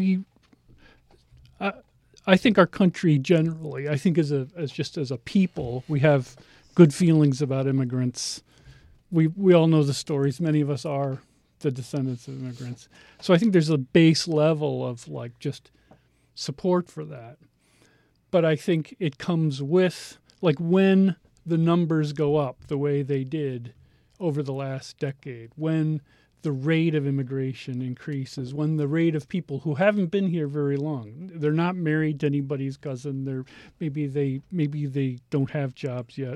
D: I think our country generally, I think as a people, we have good feelings about immigrants. We all know the stories. Many of us are the descendants of immigrants. So I think there's a base level of just support for that. But I think it comes with, when the numbers go up the way they did over the last decade, when the rate of immigration increases, when the rate of people who haven't been here very long, they're not married to anybody's cousin, maybe they don't have jobs yet.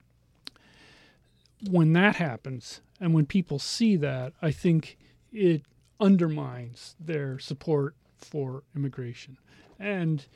D: When that happens, and when people see that, I think it undermines their support for immigration. And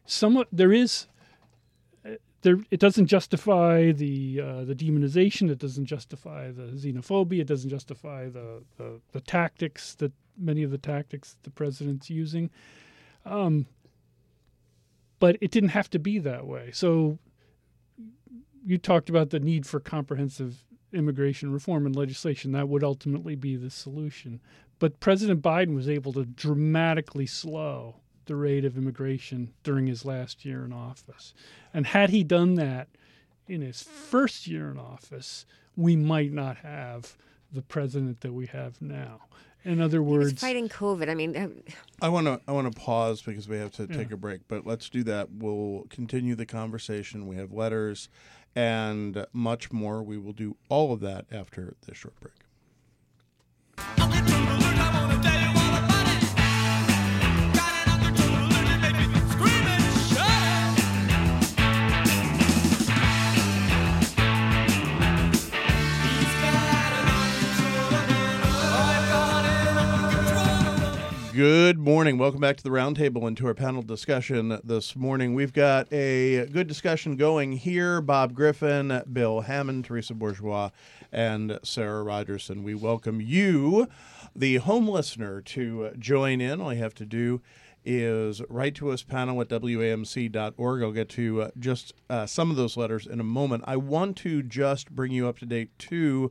D: it doesn't justify the demonization. It doesn't justify the xenophobia. It doesn't justify the tactics many of the tactics the president's using. But it didn't have to be that way. So you talked about the need for comprehensive immigration reform and legislation. That would ultimately be the solution. But President Biden was able to dramatically slow the rate of immigration during his last year in office. And had he done that in his first year in office, we might not have the president that we have now. In other words,
B: He's fighting COVID. I mean,
A: I want to pause because we have to take a break, but let's do that. We'll continue the conversation. We have letters and much more. We will do all of that after this short break. Good morning. Welcome back to the Roundtable and to our panel discussion this morning. We've got a good discussion going here. Bob Griffin, Bill Hammond, Teresa Bourgeois, and Sarah Rogerson. We welcome you, the home listener, to join in. All you have to do is write to us, panel at WAMC.org. I'll get to just some of those letters in a moment. I want to just bring you up to date, too,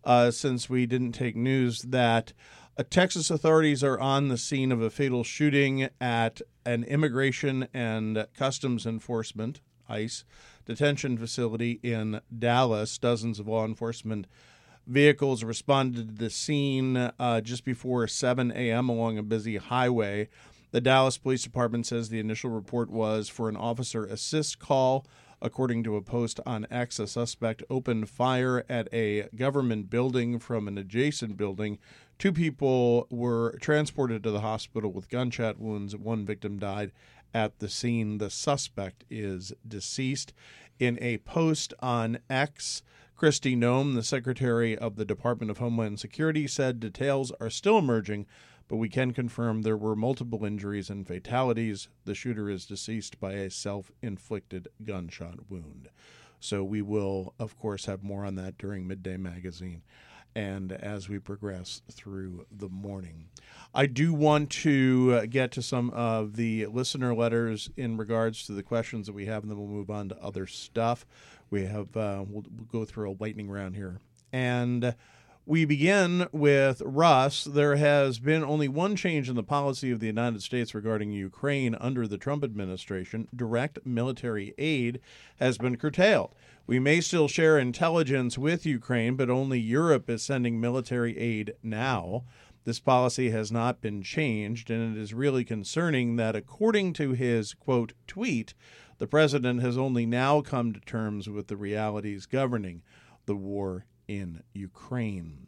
A: since we didn't take news, that Texas authorities are on the scene of a fatal shooting at an Immigration and Customs Enforcement, ICE, detention facility in Dallas. Dozens of law enforcement vehicles responded to the scene just before 7 a.m. along a busy highway. The Dallas Police Department says the initial report was for an officer assist call. According to a post on X, a suspect opened fire at a government building from an adjacent building. 2 people were transported to the hospital with gunshot wounds. 1 victim died at the scene. The suspect is deceased. In a post on X, Kristi Noem, the Secretary of the Department of Homeland Security, said details are still emerging, but we can confirm there were multiple injuries and fatalities. The shooter is deceased by a self-inflicted gunshot wound. So we will, of course, have more on that during Midday Magazine and as we progress through the morning. I do want to get to some of the listener letters in regards to the questions that we have, and then we'll move on to other stuff. We have we'll go through a lightning round here. And we begin with Russ. There has been only one change in the policy of the United States regarding Ukraine under the Trump administration. Direct military aid has been curtailed. We may still share intelligence with Ukraine, but only Europe is sending military aid now. This policy has not been changed, and it is really concerning that, according to his, quote, tweet, the president has only now come to terms with the realities governing the war in Ukraine.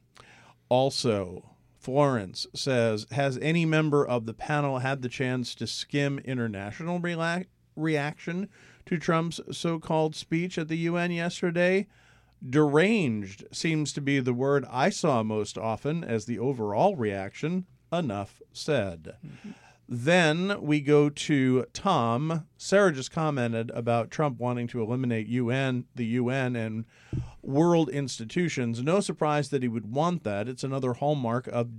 A: Also, Florence says, has any member of the panel had the chance to skim international reaction to Trump's so-called speech at the UN yesterday? Deranged seems to be the word I saw most often as the overall reaction. Enough said. Mm-hmm. Then we go to Tom. Sarah just commented about Trump wanting to eliminate the UN and world institutions. No surprise that he would want that. It's another hallmark of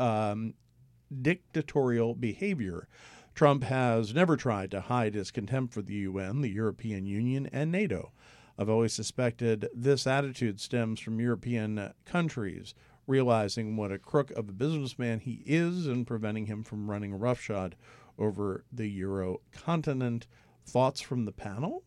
A: dictatorial behavior. Trump has never tried to hide his contempt for the UN, the European Union, and NATO. I've always suspected this attitude stems from European countries realizing what a crook of a businessman he is and preventing him from running roughshod over the Euro continent. Thoughts from the panel?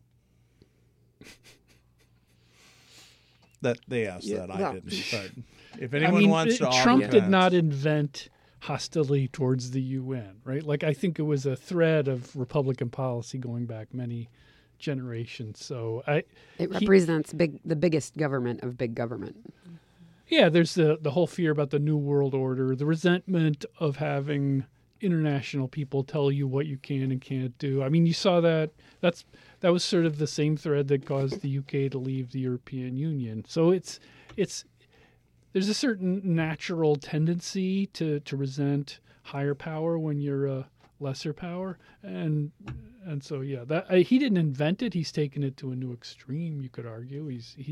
A: That they asked that, I didn't. But if anyone wants to offer
D: Trump did not invent hostility towards the UN, right? Like, I think it was a thread of Republican policy going back many generations. So
C: it represents the biggest government of big government.
D: Yeah, there's the whole fear about the New World Order, the resentment of having international people tell you what you can and can't do. I mean, you saw that. That was sort of the same thread that caused the UK to leave the European Union. So there's a certain natural tendency to resent higher power when you're a lesser power, and so yeah, that he didn't invent it. He's taken it to a new extreme. You could argue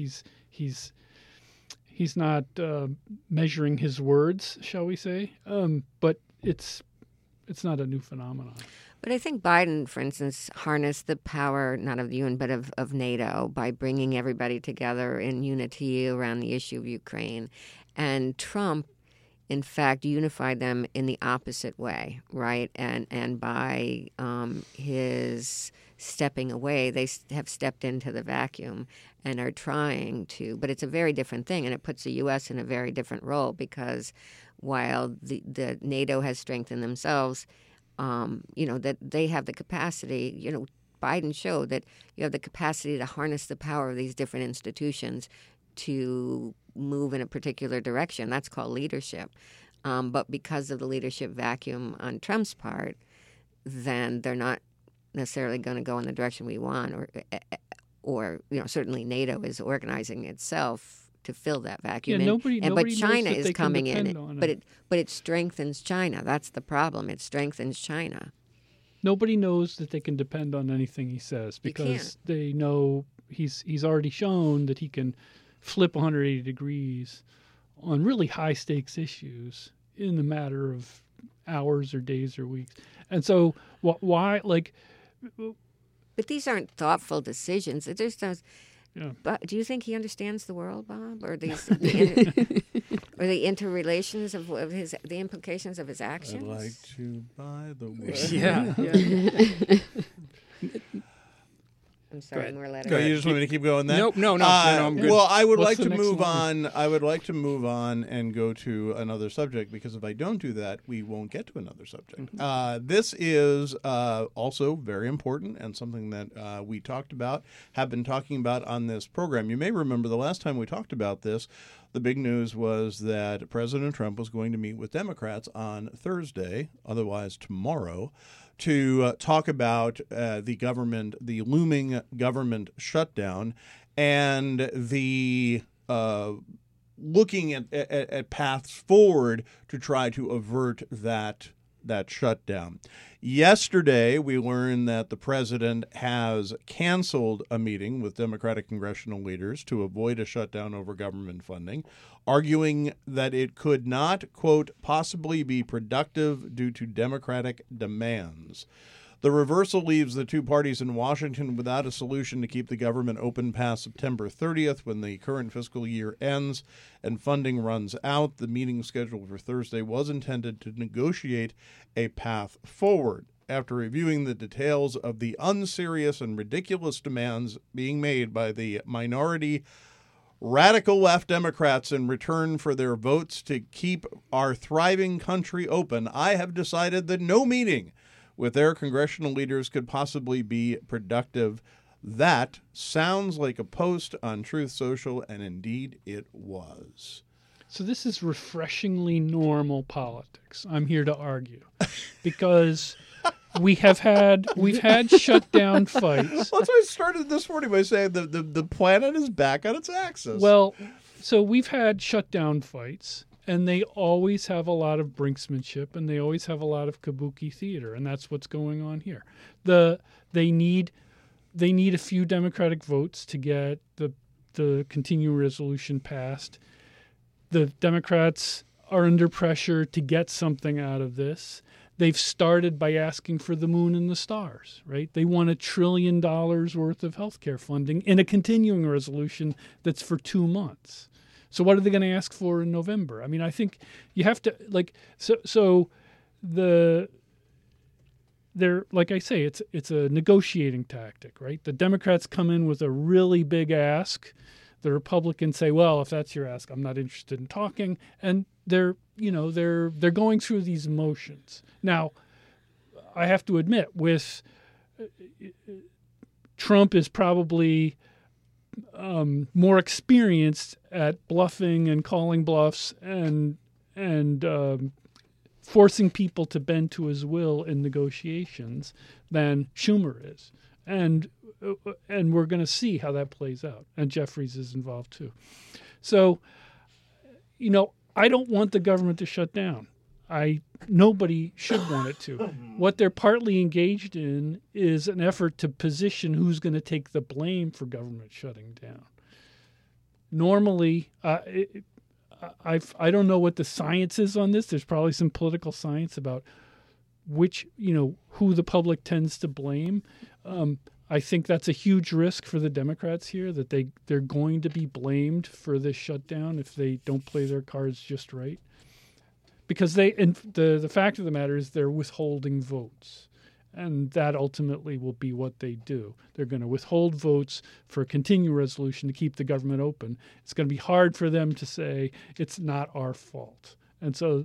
D: he's not measuring his words, shall we say? But it's it's not a new phenomenon.
B: But I think Biden, for instance, harnessed the power, not of the UN, but of NATO by bringing everybody together in unity around the issue of Ukraine. And Trump, in fact, unified them in the opposite way, right? And by his stepping away, they have stepped into the vacuum and are trying to. But it's a very different thing, and it puts the U.S. in a very different role because while the NATO has strengthened themselves, that they have the capacity, Biden showed that you have the capacity to harness the power of these different institutions to move in a particular direction. That's called leadership. But because of the leadership vacuum on Trump's part, then they're not necessarily going to go in the direction we want, or certainly NATO is organizing itself to fill that vacuum.
D: Yeah, nobody
B: but
D: knows
B: China
D: that
B: is
D: they can
B: coming in,
D: depend on
B: but it strengthens China. That's the problem. It strengthens China.
D: Nobody knows that they can depend on anything he says because they know he's already shown that he can flip 180 degrees on really high stakes issues in the matter of hours or days or weeks. And so why
B: But these aren't thoughtful decisions. It just does.
D: Yeah.
B: But do you think he understands the world, Bob, or the interrelations of the implications of his actions?
A: I'd like to buy the world.
E: Yeah.
B: I'm sorry, we're letting.
A: So you just want me to keep going then?
E: Nope, no, I'm good.
A: Well, I would
D: What's
A: like
D: the
A: to
D: next
A: move
D: one?
A: on. I would like to move on and go to another subject because if I don't do that, we won't get to another subject. This is also very important and something that we have been talking about on this program. You may remember the last time we talked about this, the big news was that President Trump was going to meet with Democrats on Thursday, otherwise tomorrow, to talk about the looming government shutdown and the looking at paths forward to try to avert that shutdown. Yesterday, we learned that the president has canceled a meeting with Democratic congressional leaders to avoid a shutdown over government funding, arguing that it could not, quote, possibly be productive due to Democratic demands. The reversal leaves the two parties in Washington without a solution to keep the government open past September 30th when the current fiscal year ends and funding runs out. The meeting scheduled for Thursday was intended to negotiate a path forward. After reviewing the details of the unserious and ridiculous demands being made by the minority radical left Democrats in return for their votes to keep our thriving country open, I have decided that no meeting with their congressional leaders could possibly be productive. That sounds like a post on Truth Social, and indeed it was.
D: So this is refreshingly normal politics. I'm here to argue because we've had shutdown fights.
A: Well, that's why I started this morning by saying the planet is back on its axis.
D: Well, so we've had shutdown fights, and they always have a lot of brinksmanship, and they always have a lot of kabuki theater, and that's what's going on here. They need a few Democratic votes to get the continuing resolution passed. The Democrats are under pressure to get something out of this. They've started by asking for the moon and the stars, right? They want $1 trillion worth of health care funding in a continuing resolution that's for 2 months. So what are they going to ask for in November? I mean, I think you have to they're like I say, it's a negotiating tactic, right? The Democrats come in with a really big ask. The Republicans say, well, if that's your ask, I'm not interested in talking. And they're going through these motions. Now, I have to admit, with Trump is probably more experienced at bluffing and calling bluffs and forcing people to bend to his will in negotiations than Schumer is. And we're going to see how that plays out. And Jeffries is involved too. So, I don't want the government to shut down. Nobody should want it to. What they're partly engaged in is an effort to position who's going to take the blame for government shutting down. Normally, I don't know what the science is on this. There's probably some political science about who the public tends to blame. I think that's a huge risk for the Democrats here, that they're going to be blamed for this shutdown if they don't play their cards just right. Because the fact of the matter is they're withholding votes. And that ultimately will be what they do. They're going to withhold votes for a continuing resolution to keep the government open. It's going to be hard for them to say it's not our fault. And so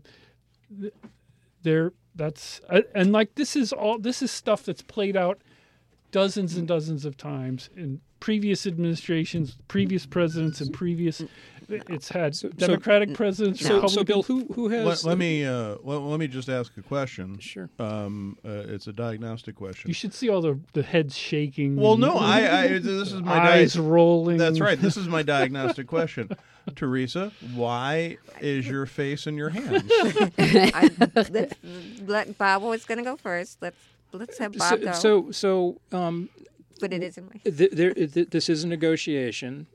D: this is stuff that's played out dozens and dozens of times in previous administrations, previous presidents, and it's had Democratic presidents.
E: So Bill, who has?
A: Let me just ask a question.
E: Sure.
A: It's a diagnostic question.
D: You should see all the heads shaking.
A: Well, no, this is my
D: eyes rolling.
A: That's right. This is my diagnostic question. Teresa, why is your face in your hands?
B: Bob was going to go first. Let's have Bob go. But it isn't my.
E: This is a negotiation.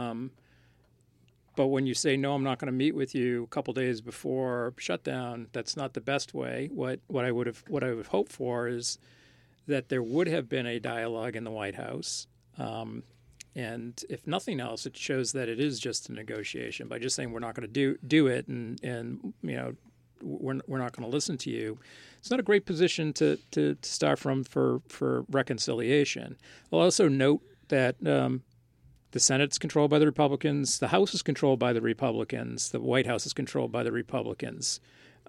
E: But when you say, no, I'm not going to meet with you a couple days before shutdown, that's not the best way. What I would have hoped for is that there would have been a dialogue in the White House. And if nothing else, it shows that it is just a negotiation. By just saying we're not going to do it and we're not going to listen to you, it's not a great position to start from for reconciliation. I'll also note that the Senate's controlled by the Republicans. The House is controlled by the Republicans. The White House is controlled by the Republicans.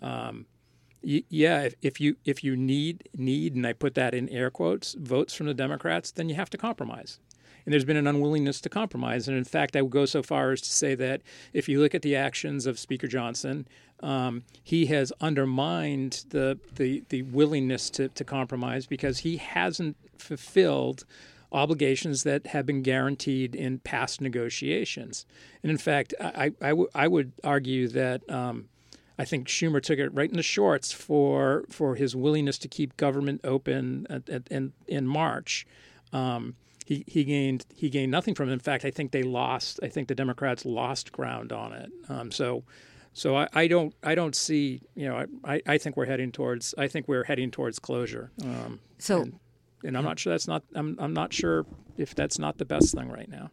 E: If you need, and I put that in air quotes, votes from the Democrats, then you have to compromise. And there's been an unwillingness to compromise. And in fact, I would go so far as to say that if you look at the actions of Speaker Johnson, he has undermined the willingness to compromise because he hasn't fulfilled obligations that have been guaranteed in past negotiations. And in fact, I would argue that I think Schumer took it right in the shorts for his willingness to keep government open in March. He gained nothing from it. In fact, I think the Democrats lost ground on it. So I don't see, I think we're heading towards closure. And I'm not sure I'm not sure if that's not the best thing right now.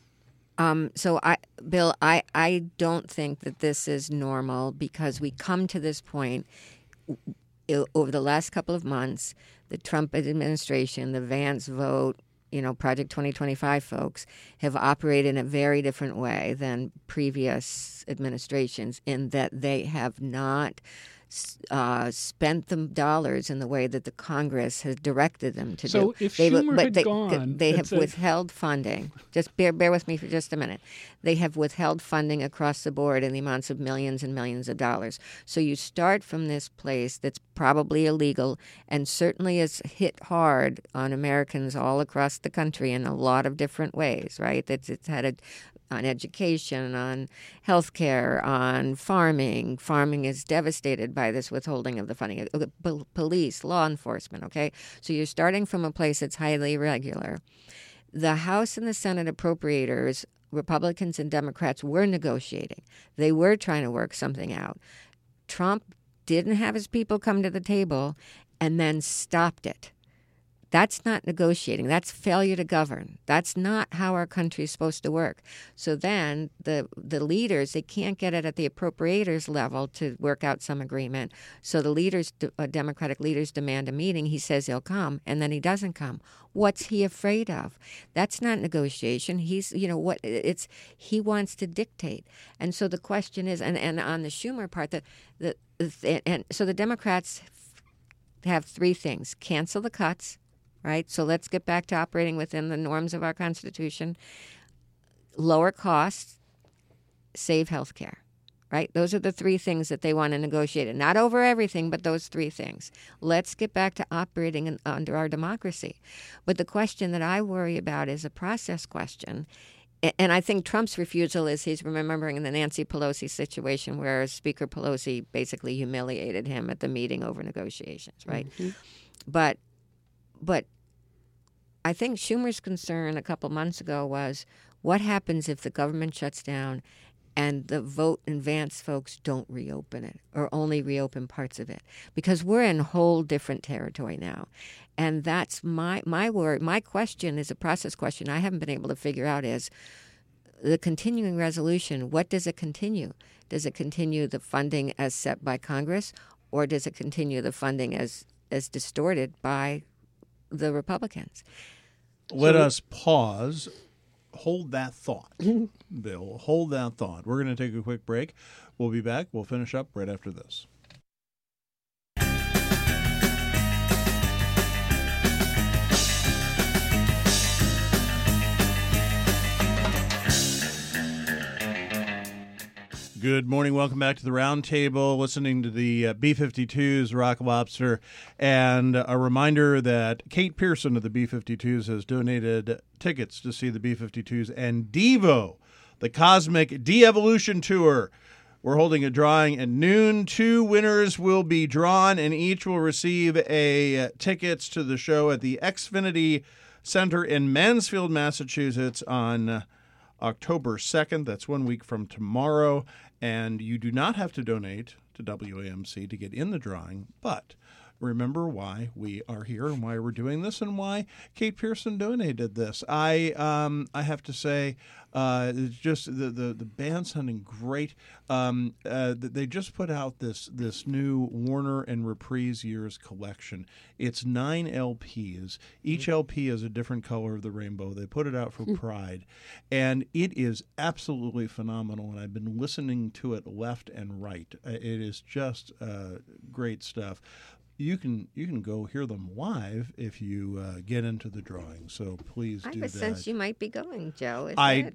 B: Bill, I don't think that this is normal because we come to this point over the last couple of months. The Trump administration, the Vance vote, Project 2025 folks have operated in a very different way than previous administrations in that they have not spent the dollars in the way that the Congress has directed them to do.
D: So if Schumer had gone...
B: They have withheld funding. Just bear with me for just a minute. They have withheld funding across the board in the amounts of millions and millions of dollars. So you start from this place that's probably illegal and certainly has hit hard on Americans all across the country in a lot of different ways, right? It's had on education, on healthcare, on farming. Farming is devastated by this withholding of the funding. Police, law enforcement, okay? So you're starting from a place that's highly irregular. The House and the Senate appropriators, Republicans and Democrats, were negotiating. They were trying to work something out. Trump didn't have his people come to the table and then stopped it. That's not negotiating. That's failure to govern. That's not how our country is supposed to work. So then the leaders, they can't get it at the appropriators level to work out some agreement. So the leaders, Democratic leaders, demand a meeting. He says he'll come, and then he doesn't come. What's he afraid of? That's not negotiation. He wants to dictate. And so the question is, and on the Schumer part, so the Democrats have three things: cancel the cuts. Right? So let's get back to operating within the norms of our Constitution. Lower costs, save health care. Right? Those are the three things that they want to negotiate. And not over everything, but those three things. Let's get back to operating under our democracy. But the question that I worry about is a process question. And I think Trump's refusal is he's remembering the Nancy Pelosi situation where Speaker Pelosi basically humiliated him at the meeting over negotiations. Right? Mm-hmm. But I think Schumer's concern a couple months ago was what happens if the government shuts down and the vote in Vance folks don't reopen it or only reopen parts of it, because we're in whole different territory now. And that's my word. My question is a process question I haven't been able to figure out is the continuing resolution. What does it continue? Does it continue the funding as set by Congress, or does it continue the funding as distorted by the Republicans?
A: Let us pause. Hold that thought, Bill. Hold that thought. We're going to take a quick break. We'll be back. We'll finish up right after this. Good morning. Welcome back to the Roundtable, listening to the B-52s, Rock Lobster. And a reminder that Kate Pearson of the B-52s has donated tickets to see the B-52s and Devo, the Cosmic De-Evolution Tour. We're holding a drawing at noon. 2 winners will be drawn, and each will receive tickets to the show at the Xfinity Center in Mansfield, Massachusetts on October 2nd. That's 1 week from tomorrow. And you do not have to donate to WAMC to get in the drawing, but remember why we are here and why we're doing this and why Kate Pearson donated this. I have to say, it's just the band sounding great. They just put out this new Warner and Reprise Years collection. It's 9 LPs. Each LP is a different color of the rainbow. They put it out for Pride, and it is absolutely phenomenal. And I've been listening to it left and right. It is just great stuff. You can go hear them live if you get into the drawing. So please do that.
B: I have a sense you might be going, Joe.
A: I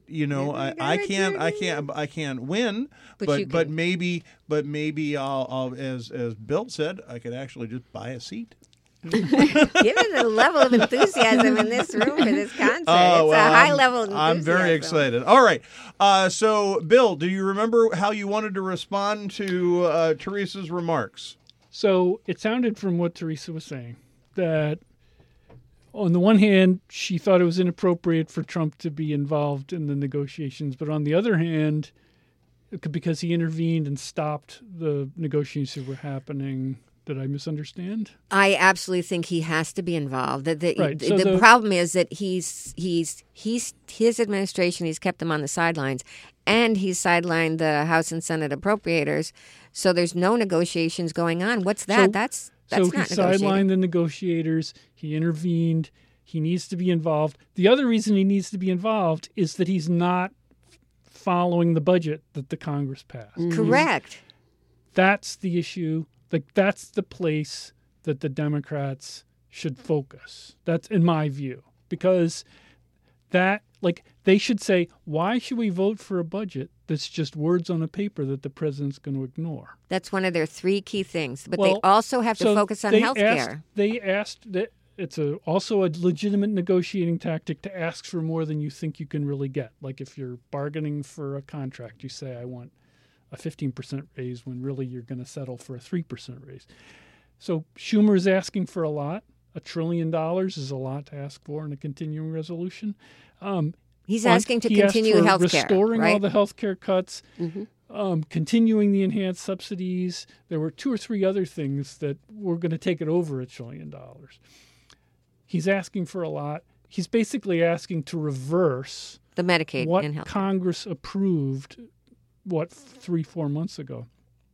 A: can't win, but maybe I'll as Bill said, I could actually just buy a seat.
B: Given the level of enthusiasm in this room for this concert, it's a high level of enthusiasm.
A: I'm very excited. All right. So, Bill, do you remember how you wanted to respond to Teresa's remarks?
D: So it sounded from what Teresa was saying that on the one hand, she thought it was inappropriate for Trump to be involved in the negotiations. But on the other hand, because he intervened and stopped the negotiations that were happening, did I misunderstand?
B: I absolutely think he has to be involved.
D: Right. So
B: the problem is that his administration, he's kept them on the sidelines, and he's sidelined the House and Senate appropriators. So there's no negotiations going on. What's that? That's
D: so
B: not
D: he
B: negotiating.
D: sidelined the negotiators. He intervened. He needs to be involved. The other reason he needs to be involved is that he's not following the budget that the Congress passed.
B: Correct.
D: That's the issue. Like, that's the place that the Democrats should focus. That's in my view, because that, like, they should say, why should we vote for a budget that's just words on a paper that the president's going to ignore?
B: That's one of their 3 key things. But they also have to focus on health care.
D: They asked that it's also a legitimate negotiating tactic to ask for more than you think you can really get. Like, if you're bargaining for a contract, you say, I want a 15% raise when really you're going to settle for a 3% raise. So Schumer is asking for a lot. $1 trillion is a lot to ask for in a continuing resolution.
B: He's asking to continue health care,
D: restoring
B: right?
D: all the health care cuts, continuing the enhanced subsidies. There were 2 or 3 other things that were going to take it over $1 trillion. He's asking for a lot. He's basically asking to reverse
B: the Medicaid
D: what
B: and health
D: Congress approved 3-4 months ago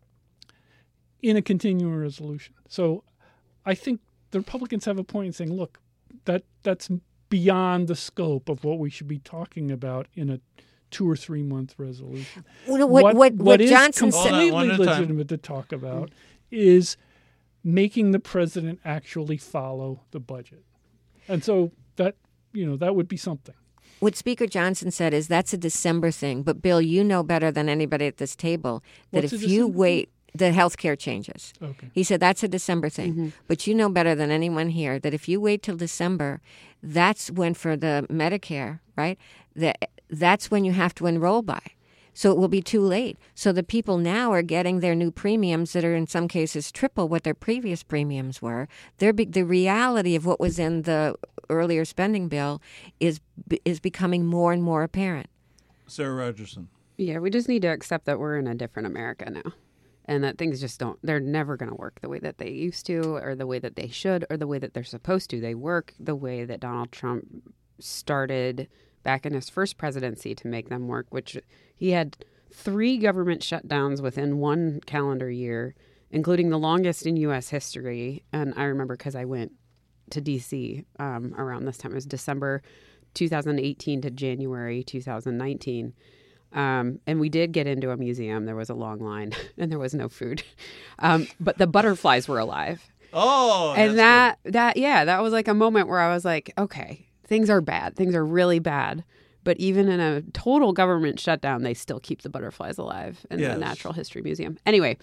D: in a continuing resolution. So I think the Republicans have a point in saying, look, that's beyond the scope of what we should be talking about in a 2 or 3 month resolution.
B: What
D: is
B: Johnson said,
D: completely legitimate to talk about is making the president actually follow the budget. And so that would be something.
B: What Speaker Johnson said is that's a December thing. But, Bill, you know better than anybody at this table that if you wait, the health care changes.
D: Okay.
B: He said that's a December thing. But you know better than anyone here that if you wait till December, that's when for the Medicare, right, that's when you have to enroll by. So it will be too late. So the people now are getting their new premiums that are in some cases triple what their previous premiums were. The reality of what was in the earlier spending bill is becoming more and more apparent.
A: Sarah Rogerson.
C: Yeah, we just need to accept that we're in a different America now. And that things just they're never going to work the way that they used to, or the way that they should, or the way that they're supposed to. They work the way that Donald Trump started back in his first presidency to make them work, which he had 3 government shutdowns within 1 calendar year, including the longest in U.S. history. And I remember because I went to D.C. Around this time. It was December 2018 to January 2019. And we did get into a museum. There was a long line and there was no food. But the butterflies were alive.
A: Oh,
C: and that was like a moment where I was like, okay, things are bad. Things are really bad. But even in a total government shutdown, they still keep the butterflies alive in the Natural History Museum. Anyway,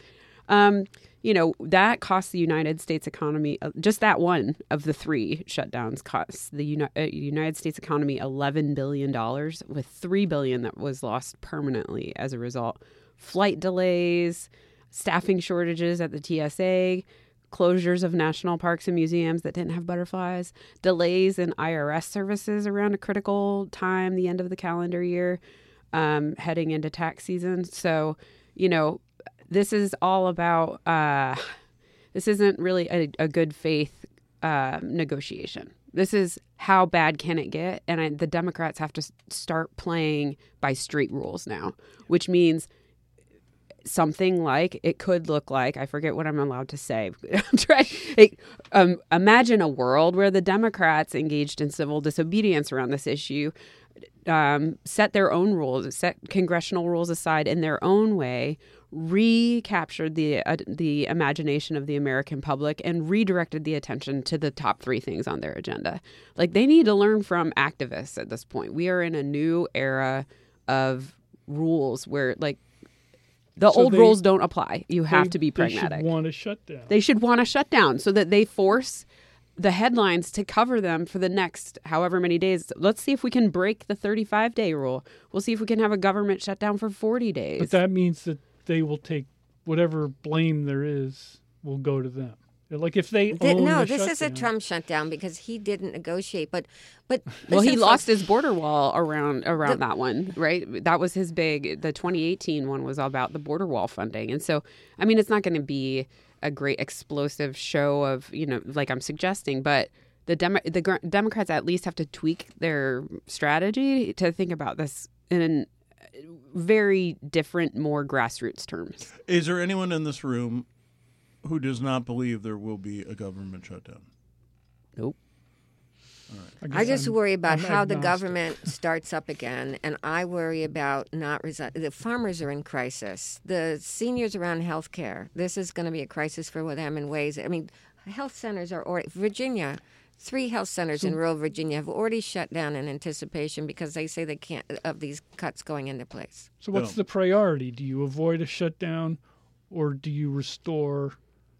C: that costs the United States economy, just that one of the 3 shutdowns costs the United States economy $11 billion, with $3 billion that was lost permanently as a result. Flight delays, staffing shortages at the TSA, closures of national parks and museums that didn't have butterflies, delays in IRS services around a critical time, the end of the calendar year, heading into tax season. So, this is all about, this isn't really a good faith negotiation. This is how bad can it get? And the Democrats have to start playing by street rules now, which means something like, it could look like, I forget what I'm allowed to say. Imagine a world where the Democrats engaged in civil disobedience around this issue, set their own rules, set congressional rules aside in their own way, recaptured the imagination of the American public, and redirected the attention to the top 3 things on their agenda. Like, they need to learn from activists at this point. We are in a new era of rules where, like, the old rules don't apply. You have to be pragmatic.
D: They should want to shut down.
C: They should want to shut down so that they force the headlines to cover them for the next however many days. Let's see if we can break the 35-day rule. We'll see if we can have a government shutdown for 40 days.
D: But that means that they will take whatever blame there is will go to them. Like if they own
B: no,
D: the
B: this
D: shutdown.
B: is a Trump shutdown because he didn't negotiate. But
C: well, he
B: listen,
C: lost
B: folks,
C: his border wall around that one, right? That was his big. The 2018 one was all about the border wall funding, and so I mean, it's not going to be a great explosive show of like I'm suggesting, but the Democrats at least have to tweak their strategy to think about this in very different, more grassroots terms.
A: Is there anyone in this room who does not believe there will be a government shutdown?
C: Nope.
A: All right.
B: I just worry about
D: I'm
B: how the
D: agnostic.
B: government starts up again, and I worry about the farmers are in crisis. The seniors around health care, this is going to be a crisis for them in ways. I mean, health centers are already, Virginia, 3 health centers in rural Virginia have already shut down in anticipation because they say they can't, of these cuts going into place.
D: So what's the priority? Do you avoid a shutdown, or do you restore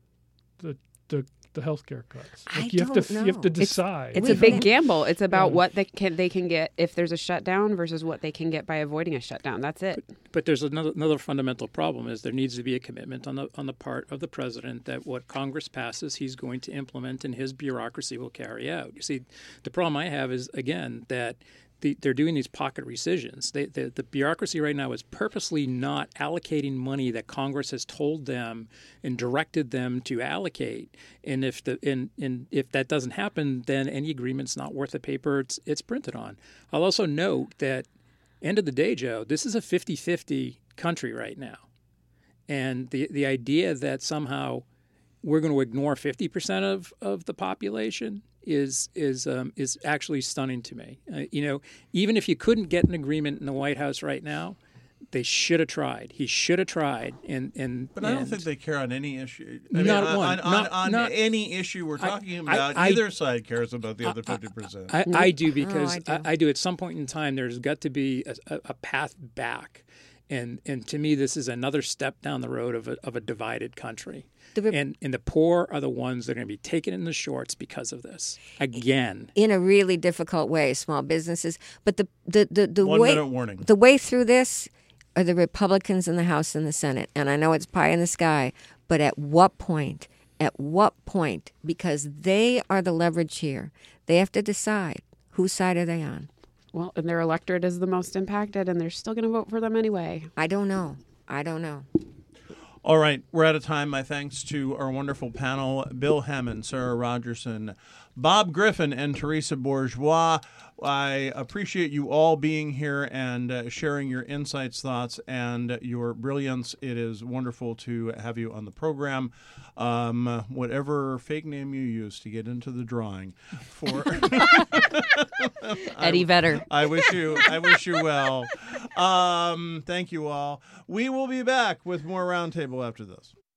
D: the healthcare cuts? Like you have to decide.
C: It's a big gamble. It's about what they can get if there's a shutdown versus what they can get by avoiding a shutdown. That's it.
E: But there's another fundamental problem: is there needs to be a commitment on the part of the president that what Congress passes, he's going to implement, and his bureaucracy will carry out. You see, the problem I have is again that they're doing these pocket rescissions. The bureaucracy right now is purposely not allocating money that Congress has told them and directed them to allocate. And if if that doesn't happen, then any agreement's not worth the paper it's printed on. I'll also note that, end of the day, Joe, this is a 50-50 country right now. And the idea that somehow we're going to ignore 50% of the population is actually stunning to me. Even if you couldn't get an agreement in the White House right now, they should have tried. He should have tried. But
A: I don't think they care on any issue.
E: On
A: any issue we're talking about. Either side cares about the other 50%.
E: I do, because I do. At some point in time, there's got to be a path back. And to me, this is another step down the road of a divided country. And the poor are the ones that are going to be taken in the shorts because of this. Again.
B: In a really difficult way, small businesses. But the
A: 1
B: way,
A: minute warning.
B: The way through this are the Republicans in the House and the Senate. And I know it's pie in the sky, but at what point? At what point? Because they are the leverage here. They have to decide whose side are they on.
C: Well, and their electorate is the most impacted, and they're still going to vote for them anyway.
B: I don't know.
A: All right, we're out of time. My thanks to our wonderful panel, Bill Hammond, Sarah Rogerson, Bob Griffin, and Teresa Bourgeois. I appreciate you all being here and sharing your insights, thoughts, and your brilliance. It is wonderful to have you on the program. Whatever fake name you use to get into the drawing for
C: Eddie Vedder.
A: I wish you well. Thank you all. We will be back with more Roundtable after this.